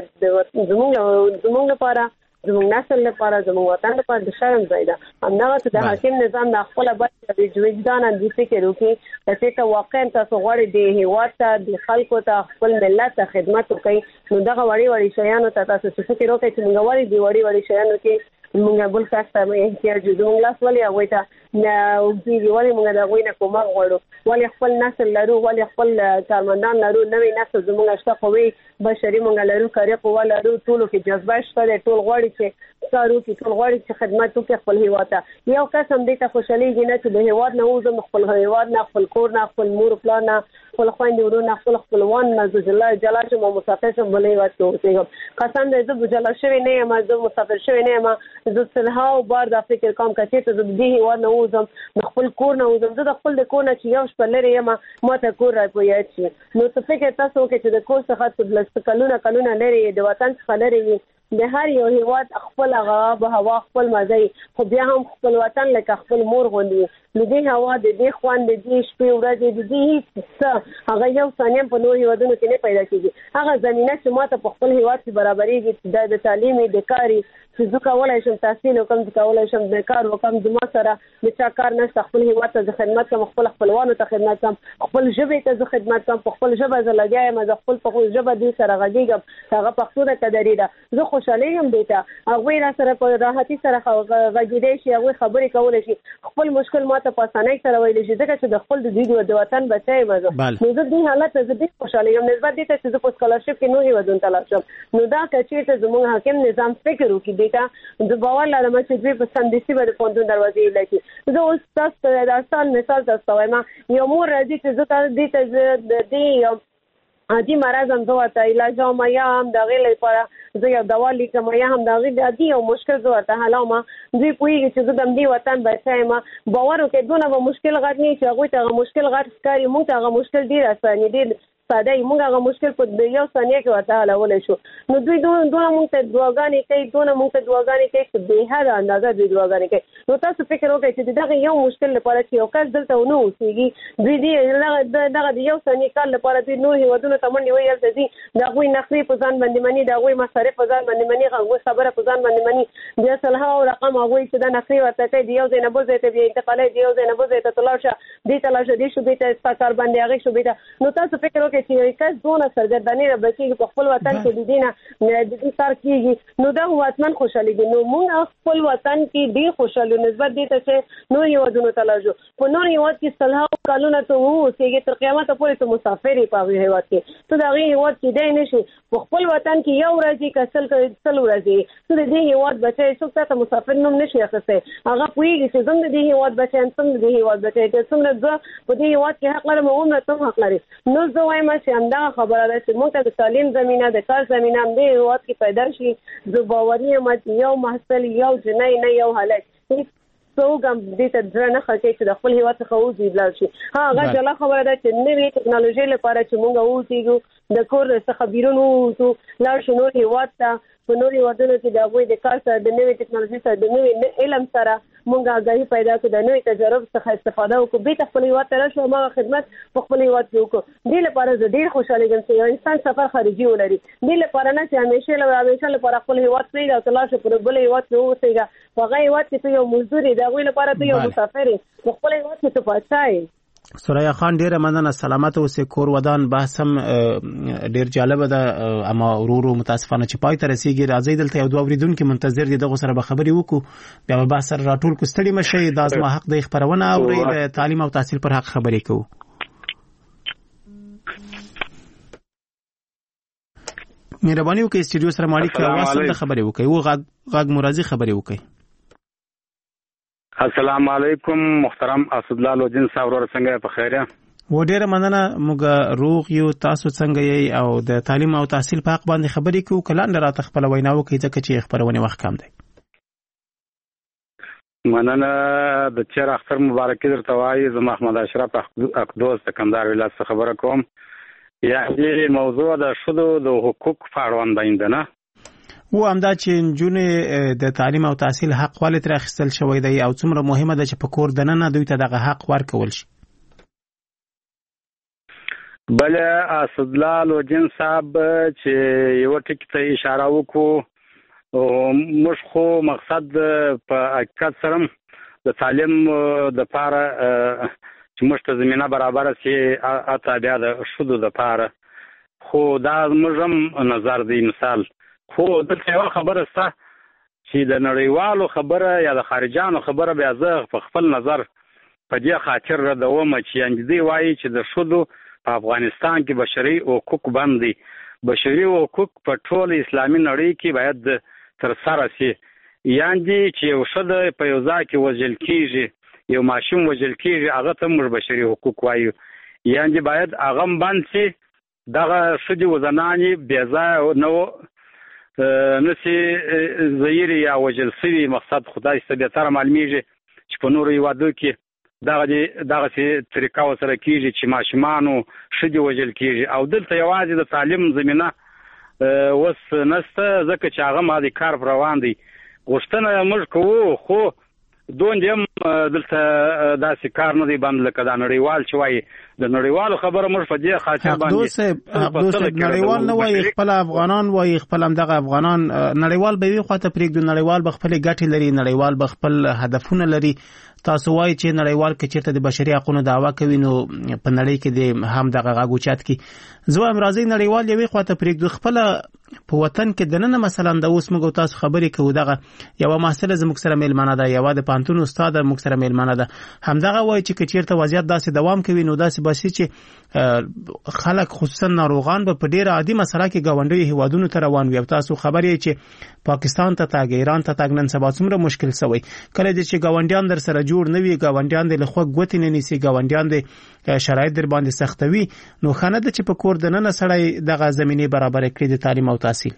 د زموږ زموږ لپاره زموږ نسل لپاره زموږ وطن لپاره د شرم ځای ده. همدغه د حاکم نظام د خپل باندې د وجدان د فکر وکړي چې ته واقعا تاسو غواړئ د هیواد ته د خلکو ته خپل ملت ته خدمت وکړي. نو دغه وړي وړي شیانو ته تاسو څه فکر وکړئ چې موږ غواړو د وړي وړي شیانو کې موږ بل څه ته احتیاج لرو. لاس ولې هغه ته نه وګړي ولې موږ دا غوینه کومه غواړو ولې خپل نسل لرو ولې خپل کارمندان لرو نوې نسل زموږ شته قوي بشري موږ لرو کاري قوه لرو ټولو کې جذبه شته ټول غواړي چې کارو کې ټول غواړي چې خدمت وکړي خپل هیواد ته. یو قسم دې ته خوشالي نه چې د هیواد نه وزم خپل هیواد نه خپل کور نه خپل مور پلان نه خپل خويندې ورونه خپل خپلوان نه جلا جلا چې مو مسافر شم بلې واسطه اوسېږم. قسم دې زه جلا شوی نه یم زه مسافر شوی نه یم زه صلح او بار د فکر کوم کچې ته د دې هیواد نه وزم د خپل کور نه وزم زه د خپل د کور نه چې یو شپه لري یم ما ته کور راپوي شي. نو څه فکر تاسو کې چې د کور څخه د کلونه کلونه لري د وطن څخه لري د هر یو هیواد خپل هغه به هوا خپل مزي خو بیا هم خپل وطن لکه خپل مور غوندي. نو دې هوا د دې خوان د دې شپې ورځې د دې څه هغه یو ثانیه په نور هیوادونو کې نه پیدا کیږي. هغه زمينه چې ماته په خپل هیواد کې برابرېږي د تعلیمي د کاری چې زه کولای شم تحصیل وکم زه کولای شم د کار وکم د ما سره د چا کار نشته خپل هیواد ته خدمت کوم خپل خپلوانو ته خدمت کوم خپل ژبې ته خدمت کوم خپل ژبه زه لګایم زه خپل په خپل ژبه دې سره غږیږم هغه پښتو ده کډری ده زه خوشاله یم دیتا هغه را سره په راحتي سره غږیدې شي هغه خبرې کولای شي خپل مشکل ماته په اسانۍ سره ویل شي ځکه چې د خپل د دې د وطن بچای مزه نو زه دې حالت زه دې خوشاله یم نسبت دې ته چې زه په سکالرشپ کې نو هیوادون ته لاړم نو دا کچې ته زموږ حاکم نظام فکر وکړي دیتا د باور لرم چې دوی په سندسي باندې پوندون دروازې لکه زه اوس تاسو ته د اصل مثال تاسو وایم یو مور راځي چې زه تاسو دې ته د دې عادي مرض هم زه ورته علاج هم یا هم د هغې لپاره زه یو دوا لیکم یا هم د هغې د عادي یو مشکل زه ورته حلوم دوی پوهېږي چې زه د همدې وطن بچی یم باور وکړئ دونه به مشکل غټ نه وي چې هغوی ته هغه مشکل غټ ښکاري موږ ته هغه مشکل ډېر اساني ډېر ساده موږ هغه مشکل په یو ثانیه کې ورته حلولی شو نو دوی دونه دونه موږ ته دعاګانې کوي دونه موږ ته دعاګانې کوي چې بېحده اندازه دوی دعاګانې کوي نو تاسو فکر وکړئ چې د دغه یو مشکل لپاره چې یو کس دلته ونه اوسېږي دوی دې دغه د یو ثانیې کار لپاره دوی نور هېوادونو ته منډې وهي هلته ځي د هغوی نخرې په ځان باندې مني د هغوی مصارف په ځان باندې مني هغوی خبره په ځان باندې مني بیا صلحه او رقم هغوی چې دا نخرې ورته کوي د یو ځای نه بل ځای ته بیا انتقالوي د یو ځای نه بل ځای ته ته لاړ شه دې ته لاړ شه دې شوبې ته ستا کار باندې هغې شوبې ته نو تاسو فکر وکړئ چې یو کس دونه سرګرداني را بچېږي په خپل وطن کې د دې نه د دې کار کېږي نو دغه واکمن خوشحالېږي نو موږ خپل وطن کې ډېر خوشحال یو نسبت دې ته چې نور هېوادونو ته لاړ شو په نور هېواد کې سلهاو کلونه ته واوسېږي تر قیامته پورې ته مسافر یې په هغې هېواد کې ته د هغې هېواد کېدی نه شي په خپل وطن کې یو ورځ یې که سل سل ورځې ته د دې هېواد بچی څوک تا ته مسافر نوم نه شي اخیستی هغه پوهېږي چې زه هم د دې هېواد بچی یم څه هم د دې هېواد بچی که څومره زه په دې هېواد کې حق لرم هغومره ته هم حق لرې نو زه وایم چې همدغه خبره ده چې موږ ته د تعلیم زمینه د کار زمینه همدې هېواد کې پیدا شي زه باوري یم چې یو محصل یو جنۍ نه یو هلک څوک هم دې ته زړه نه ښه کوي چې د خپل هېواد څخه وځي لاړ شي ها هغه جلا خبره ده چې نوې ټکنالوژۍ لپاره چې موږ ووځېږو د کور څخه بیرون ووځو لاړ شو نور هېواد ته په نورو هېوادونو کې د هغوی د کار سره د نوې ټکنالوژۍ سره د نوې علم سره موږ آګاهي پیدا کړو د نوې تجارب څخه استفاده وکړو بېرته خپل هېواد ته راشو هماغه خدمت په خپل هېواد کې وکړو دې لپاره زه ډېر خوشحالېږم چې یو انسان سفر خارجي ولري دې لپاره نه چې همیشه همیشه لپاره خپل هېواد پرېږده او ته لاړ شه پر بل هېواد کې واوسېږه په هغه هېواد کې ته یو مزدور یې د هغوی لپاره ته یو مسافر یې په خپل هېواد کې ته پاچا یې سوریا خان ډیره مننه سلامت اوسې کور ودان بحث هم ډیر جالب ده اما ورورو متاسفانه چې پای ته رسیږي راځي دلته یو دوه اوریدونکو منتظر دي دغه سره به خبرې وکړو بیا به بحث سره راټول کو ستړي مشي د ازما حق د خبرونه او د تعلیم او تحصیل پر حق خبرې کوو مهرباني وکړئ استودیو سره مالک اواز سره خبرې وکړئ او غږ غږ مرضی خبرې وکړئ السلام علیکم محترم اسدالله لودین صاحب ور څنګه په خیره و ډیره مننه موږ روغ یو تاسو څنګه یې او د تعلیم او تحصیل په حق باندې خبرې کوو کله نه راته خپل وینا وکړئ ځکه چې خبرونه وخت کم دی. مننه د چیر اختر مبارکي درته وایي. زه محمد اشرف اقدوس د کندهار ولایت څخه خبره کوم. یعنې موضوع د ښځو د حقوق په اړوند باندې نه و همدا چې نجونې د تعلیم او تحصیل حق ولې ترې اخیستل شوی دی او څومره مهمه ده چې په کور دننه دوی ته دغه حق ورکول شي. بله اسدالله لودین صاحب چې یو ټکي ته اشاره وکړو، موږ خو مقصد په حقیقت سره د تعلیم د پاره چې موږ ته زمینه برابره شي اته بیا د ښځو د پاره، خو دا موږ هم نظر دی. مثال خو دلته یوه خبره شته چې د نړیوالو خبره یا د خارجانو خبره بیا زه په خپل نظر په دې خاطر ردوم چې یعنې دوی وایي چې د ښځو په افغانستان کې بشري حقوق بند دي. بشري حقوق په ټول اسلامي نړۍ کې باید تر سره شي. یعنې چې یو ښځه په یو ځای کې وژل کېږي، یو ماشوم وژل کېږي، هغه ته موږ بشري حقوق وایو. یعنې باید هغه هم بند شي، دغه ښځې و زنانې بې ځایه نه نشي ځایرې یا وژل شوي. مقصد خدای ته بهتره معلومیږي چې په نورو هېوادو کې دغه دغسې طریقه ورسره کېږي چې ماشومانو ښځې وژل کېږي. او دلته یوازې د تعلیم زمینه اوس نشته ځکه چې هغه ما د کار پر روان دی. غوښتنه موږ کوو خو دوندې هم دلته داسې کار نه دی بند لکه دا نړیوال چې وایي. د نړیوالو خبره موږ په دې خاطر باندې نړیوال نه وایي، خپل افغانان وایي، خپل همدغه افغانان. نړیوال به وي خواته پرېږدو، نړیوال به خپلې ګټې لري، نړیوال به خپل هدفونه لري. تاسو وایي چې نړیوال که چېرته د بشري حقونو دعوه کوي نو په نړۍ کې د هم دغه غږ اوچت کړي. زه وایم راځئ نړیوال یوې خواته پرېږدو، خپله په وطن کې دننه مثلا د اوس موږ تاسو خبرې کوو، دغه یوه محصله زموږ سره میلمانه ده، یوه د پوهنتون استاده موږ سره میلمانه ده، همدغه وایي چې که چېرته وضعیت داسې دوام کوي نو داسې به شي چې خلک خصوصا ناروغان به په ډېره عادي مسله کې ګاونډیو هېوادونو ته روان وي. او تاسو خبر یې چې پاکستان ته تګ، ایران ته تګ نن سبا څومره مشکل شوی. کله چې ګاونډیان در سره جوړ نه وي، ګاونډیان دې له خوږ ګوتې نه نیسي، ګاونډیان دې شرایط در باندې سختوي، نو ښه نه ده چې په کور دننه سړی دغه زمینې برابره کړي د تعلیم او تحصیل.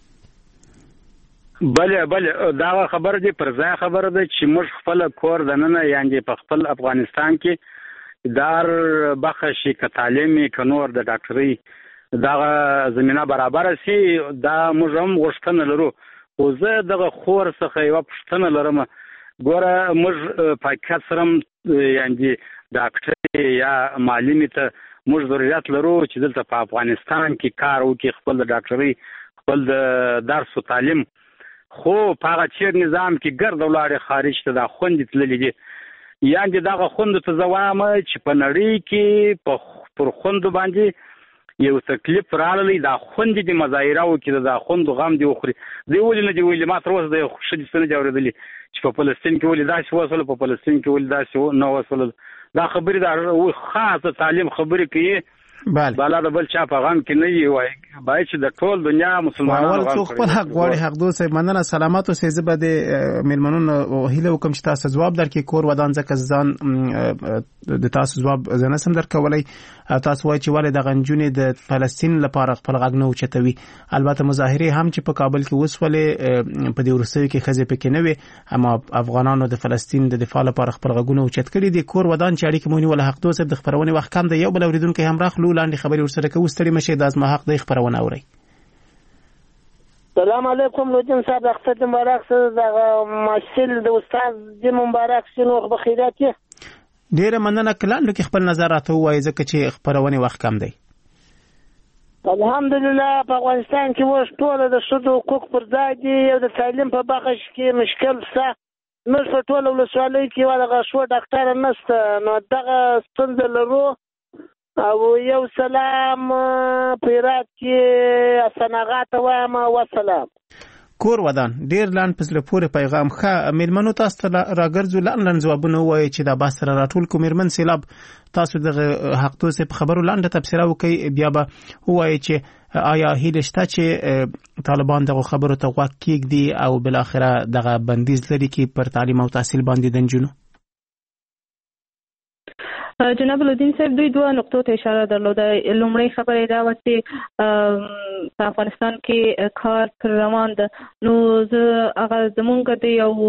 بله بله دا خبره دی پر ځای خبره ده چې موږ خپل کور دننه یعنې په خپل افغانستان کې دار بخه شي که تعلیم که نور د ډاکټرۍ دغه زمینه برابره شي. دا موږ هم غوښتنه لرو. خو زه دغه خور څخه یوه پوښتنه لرم. ګوره موږ په حقیقت سره هم یعنې ډاکټرۍ یا معلمې ته موږ ضرورت لرو چې دلته په افغانستان کې کار وکړي، خپل د ډاکټرۍ خپل د درس و تعلیم. خو په هغه چیر نظام کې ګرد ولاړې خارج ته دا خوندې تللې دي. یعنې دغه خوندو ته زه وایم چې په نړۍ کې پر خوندو باندې یو تکلیف راغلی، دا خوندې دې مظاهره وکړي، دا خوندو غم دې وخوري. دوی ولې نه دي ویلي؟ ما تر اوسه د ښځې څه نه دي اورېدلي چې په فلسطین کې ولې داسې وسول، په فلسطین کې ولې داسې نه وسول. دا خبرې دا خاصه تعلیم خبرې کوي، بالا د بل چا په غم کې نه وي. وایي باید چې د ټول دنیا مسلمانانو غم خپل حق غواړي. حق دوست مننه، سلامت اوسئ. زه به د میلمنونو هیله وکړم چې تاسو ځواب درکړي کور ودان، ځکه ځان د تاسو ځواب زه نسم درکولی. تاسو وایي چې ولې دغه نجونې د فلسطین لپاره خپل غږ نه اوچتوي. البته مظاهرې هم چې په کابل کې وسولې په دې وروستیو کې ښځې پکې نه وې، اما افغانانو د فلسطین د دفاع لپاره خپل غږونه اوچت کړي دي. کور ودان چې اړیکې مو ونیوله. حق دوست د خپرونې وخت کم دی، یو بل اورېدونکی هم راخلو، لاندې خبرې ورسره کوو. ستړي مه شئ، دا زما حق دی. خپرونه اورئ. سلام علیکم لودین صاحب، اختر مبارک شه. دغه محصل د استاد دې مبارک شه، نو بخیرات یې. ډیره مننه. کلاندو کې خپل نظر راته ووایئ ځکه چې خپرونې وخت کم دی. الحمدلله په افغانستان کې اوس ټوله د ښځو حقوق پر ځای دي او د تعلیم په برخه کې مشکل شته. موږ په ټوله ولسوالۍ کې یوه دغه ښه ډاکټره نشته، نو دغه ستونزه لرو. او یو سلام په هرات کې حسن اغا ته وایم وسلام. کور ودان ډیر لاند په زړه پورې پیغام. ښه میلمنو تاسو ته راګرځو لاند لاند ځوابونه ووایئ چې دا بحث سره راټول کوو. میرمن سیلاب تاسو دغه حق دوست په خبرو لانډه تبصره وکړئ، بیا به ووایئ چې آیا هیله شته چې طالبان دغه خبرو ته غوږ کېږدي او بالاخره دغه بندیز لري کې پر تعلیم او تحصیل باندې د نجونو؟ جناب لودین صاحب دوی دوه نقطو ته اشاره درلوده. لومړی خبره دا و چې په افغانستان کې کار پر روان ده، نو زه هغه زمونږ د یو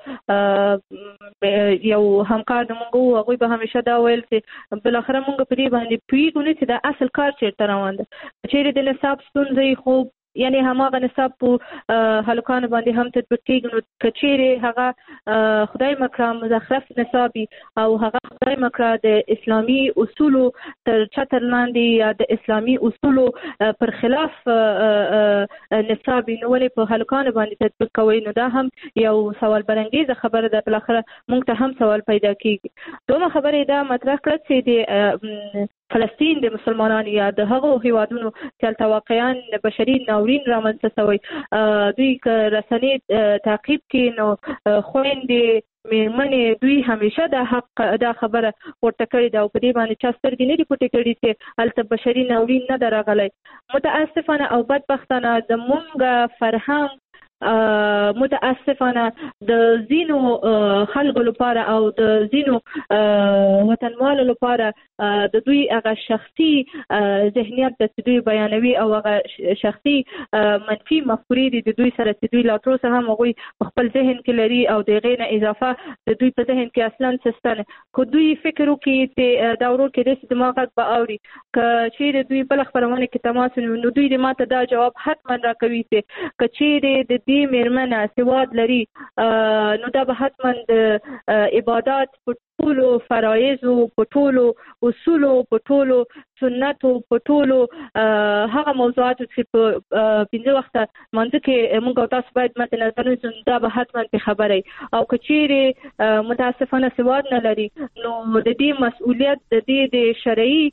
یو همکار د مونږ وو، هغوی به همیشه دا ویل چې بالاخره مونږ په دې باندې پوهېږو نه چې دا اصل کار چېرته روان ده. چېرې د نصاب ستونزې خو یعنی هماغه نصاب په هلکانو باندې هم تطبیق کېږي، نو که چېرې هغه خدای مکړه مزخرف نصابي او هغه خدای مکړه د اسلامي اصولو تر چتر لاندې یا د اسلامي اصولو پر خلاف نصابي، نو ولې په هلکانو باندې تطبیق کوي؟ نو دا هم یو سوال برانګیزه خبره ده، بالاخره موږ ته هم سوال پیدا کېږي. دومره خبره دا مطرح کړه چې د فلسطین د مسلمانانو یا د هغو هیوادونو چې هلته واقعا بشري ناورین رامنځته شوی، دوی که رسنۍ تعقیب کړي نو خویندې مېرمنې دوی همیشه دا حق دا خبره ورته کړې ده او په دې باندې چا سترګې نه دي پټې کړي چې هلته بشري ناورین نه ده راغلی. متاسفانه او بدبختانه زموږ فرهنګ متاسفانه د ځینو خلکو لپاره او د ځینو وطنوالو لپاره د دوی هغه شخصي ذهنیت چې دوی بیانوي او هغه شخصي منفي مفکورې دي د دوی سره چې دوی لا تر اوسه هم هغوی په خپل ذهن کې لري او د هغې نه اضافه د دوی په ذهن کې اصلا څه شته نه. که دوی فکر وکړي چې دا ورور کې داسې زما غږ به اوري، که چېرې دوی بله خپرونه کې تماس ونیو نو دوی د ما ته دا جواب حتما راکوي چې که چېرې د دې مېرمنه سواد لري نو دا به حتما د عبادات په ټولو فرایضو، په ټولو اصولو، په ټولو سنتو، په ټولو هغه موضوعاتو چې په پنځه وخته لمانځه کې موږ او تاسو باید مد نظر ونیسو، دا به حتما پې خبره وي. او که چېرې متاسفانه سواد نه لري نو د دې مسؤلیت د دې د شرعي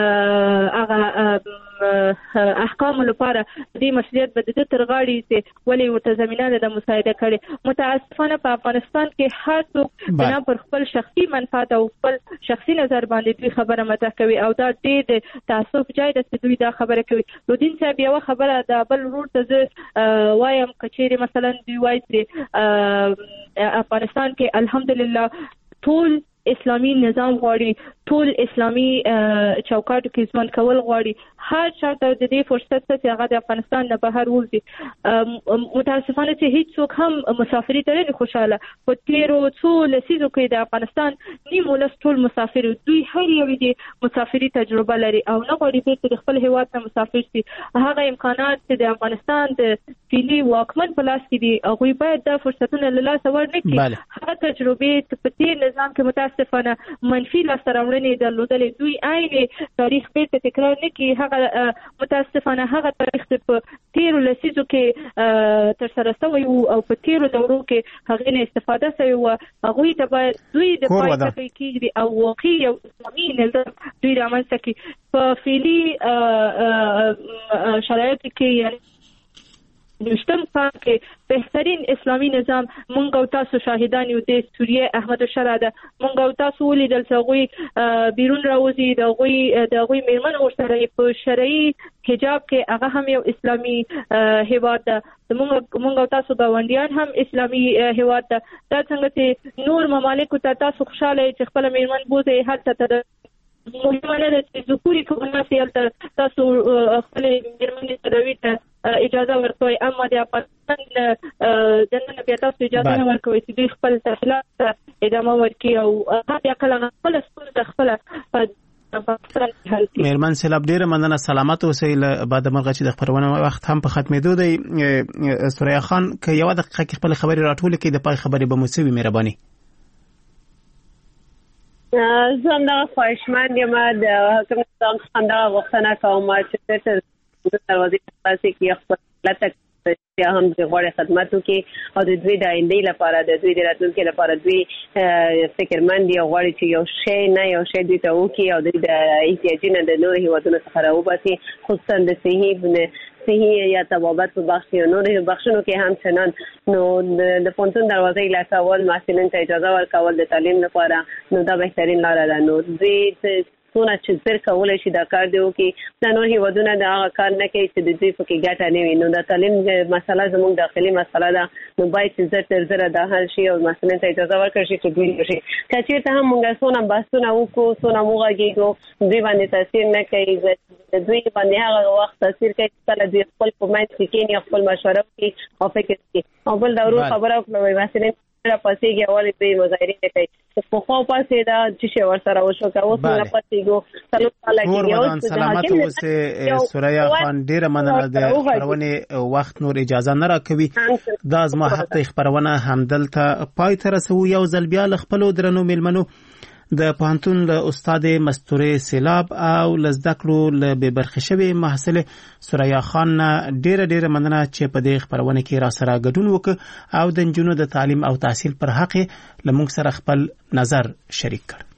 هغه احکامو لپاره دې مسؤلیت به د ده تر غاړې چې ولې ورته زمینه ده د مساعده کړې. متاسفانه په افغانستان کې هر څوک بنا پر خپل شخصي منفعت او خپل شخصي نظر باندې دوی خبره مطرح کوي او دا ډېر د تعصب جای ده چې دوی دا خبره کوي. لودین صاحب یوه خبره د بل ورور ته زه وایم، که چېرې مثلا دوی وایي چې افغانستان کې الحمدلله ټول اسلامي نظام غواړي، ټول اسلامي چوکاټو کې ژوند کول غواړي، هر چا ته د دې فرصت ته چې هغه د افغانستان نه بهر ووځي. متاسفانه چې هیڅ څوک هم مسافري ته نه خوشحاله. په تېرو څو لسیزو کې د افغانستان نیم ولس ټول مسافر، دوی هر یو د مسافري تجربه لري او نه غواړي بېرته د خپل هېواد نه مسافر شي. هغه امکانات چې د افغانستان د فعلي واکمن په لاس کې دي هغوی باید دا فرصتونه له لاسه ورنکړي. هغه تجربې چې په تېر نظام کې متاسفانه منفي لاسته راوړنې درلودلې دوی عین تاریخ بیرته تکرار نه کړي. هغه متاسفانه هغه تاریخ چې په تېرو لسیزو کې ترسره شوی و او په تېرو دورو کې هغې نه استفاده شوې وه، هغوی ته باید دوی د پای ټکی کېږدي او واقعي یو اسلامي نظام دوی رامنځته کړي. په فعلي شرایطو کې یعنې دوشتم کال کې بهترین اسلامي نظام مونږ او تاسو شاهدان یو د سوریه احمد الشرا ده. مونږ او تاسو ولیدل چې هغوی بیرون راوځي، د هغوی د هغوی میرمن ورسره په شرعي حجاب کې هغه هم یو اسلامي هیواد ده. مونږ او تاسو ګاونډیان هم اسلامي هیواد ده. دا څنګه چې نور ممالکو ته تاسو خوشحاله چې خپله میرمن بوځئ هلته ته مهمه نه ده چې ذکوري کومناسي هلته تاسو خپلې میرمنې تداوي ته اجازه ورکوئ، اما د افغانستان دننه بیا تاسو اجازه نه ورکوئ چې دوی خپل تحصیلات ته ادامه ورکړي او هغه بیا کله خپله ستونزه خپله میرمن سیلاب ډیره مننه، سلامت اوسئ. له بعد مرغه چې د خبرونه وخت هم په ختمېدو دی، سوریا خان که یوه دقیقه کې خپل خبرې راټولې کړي د پای خبرې به مو څه وي مهرباني؟ زه همدغه خواهشمند یم، د حاکم نظام څخه همدغه غوښتنه کوم چې بیرته دروازې خلاصې کړي، خپل ملت بیا هم دوی غواړي خدمت وکړي او د دوی د آیندې لپاره، د دوی د راتلونکي لپاره دوی فکرمند دي او غواړي چې یو شی نه یو شی دوی ته وکړي او دوی د احتیاجي نه د نورو هېوادونو څخه راوباسي، خصوصا د صحي صحي یا طبابت په بخش یا نورو بخشونو کې هم چنان. نو د پوهنتون دروازې خلاصول، محصلینو ته اجازه ورکول د تعلیم لپاره، نو دا بهترین لاره ده. نو دوی څونه چې زر کولای شي دا کار دی وکړي د نور هیوادونه دا کار نه کوي چې د دوی پکې ګټه نه وي. نو د تعلیم مسله زموږ داخلي مسله ده، نو باید چې زر تر زره دا حل شي او مسلمان ته اجازه ورکړي شي چې دوی شي که چېرته هم موږ څونه بحثونه وکړو څونه موږ غږیږو دوی باندې تاثیر نه کوي، دوی باندې هغه وخت تاثیر کوي کله دوی خپل په منځ کې کېني خپل مشوره وکړي او فکر وکړي. او بل دا ورو خبره وکړو مثلا را پاسېږي اولې به مظاهرې نه کوي په خو پاسې دا چې ورسره وشو که اوس نه پاسېږو څلور کاله کېږي. اوس سلامت اوسې سوریا خان، ډېره مننه د خپرونې وخت نور اجازه نه راکوي. دا زما حق د خپرونه همدلته پای ته رسوو. یو ځل بیا له خپلو درنو میلمنو د پوهنتون له استاد مستورې سیلاب او له زده کړو له بې برخې شوې محصلې سوریا خان نه ډېره ډېره مننه چې په دې خپرونه کې را سره ګډون وکړ او د نجونو د تعلیم او تحصیل پر حق له موږ سره خپل نظر شریک کړ.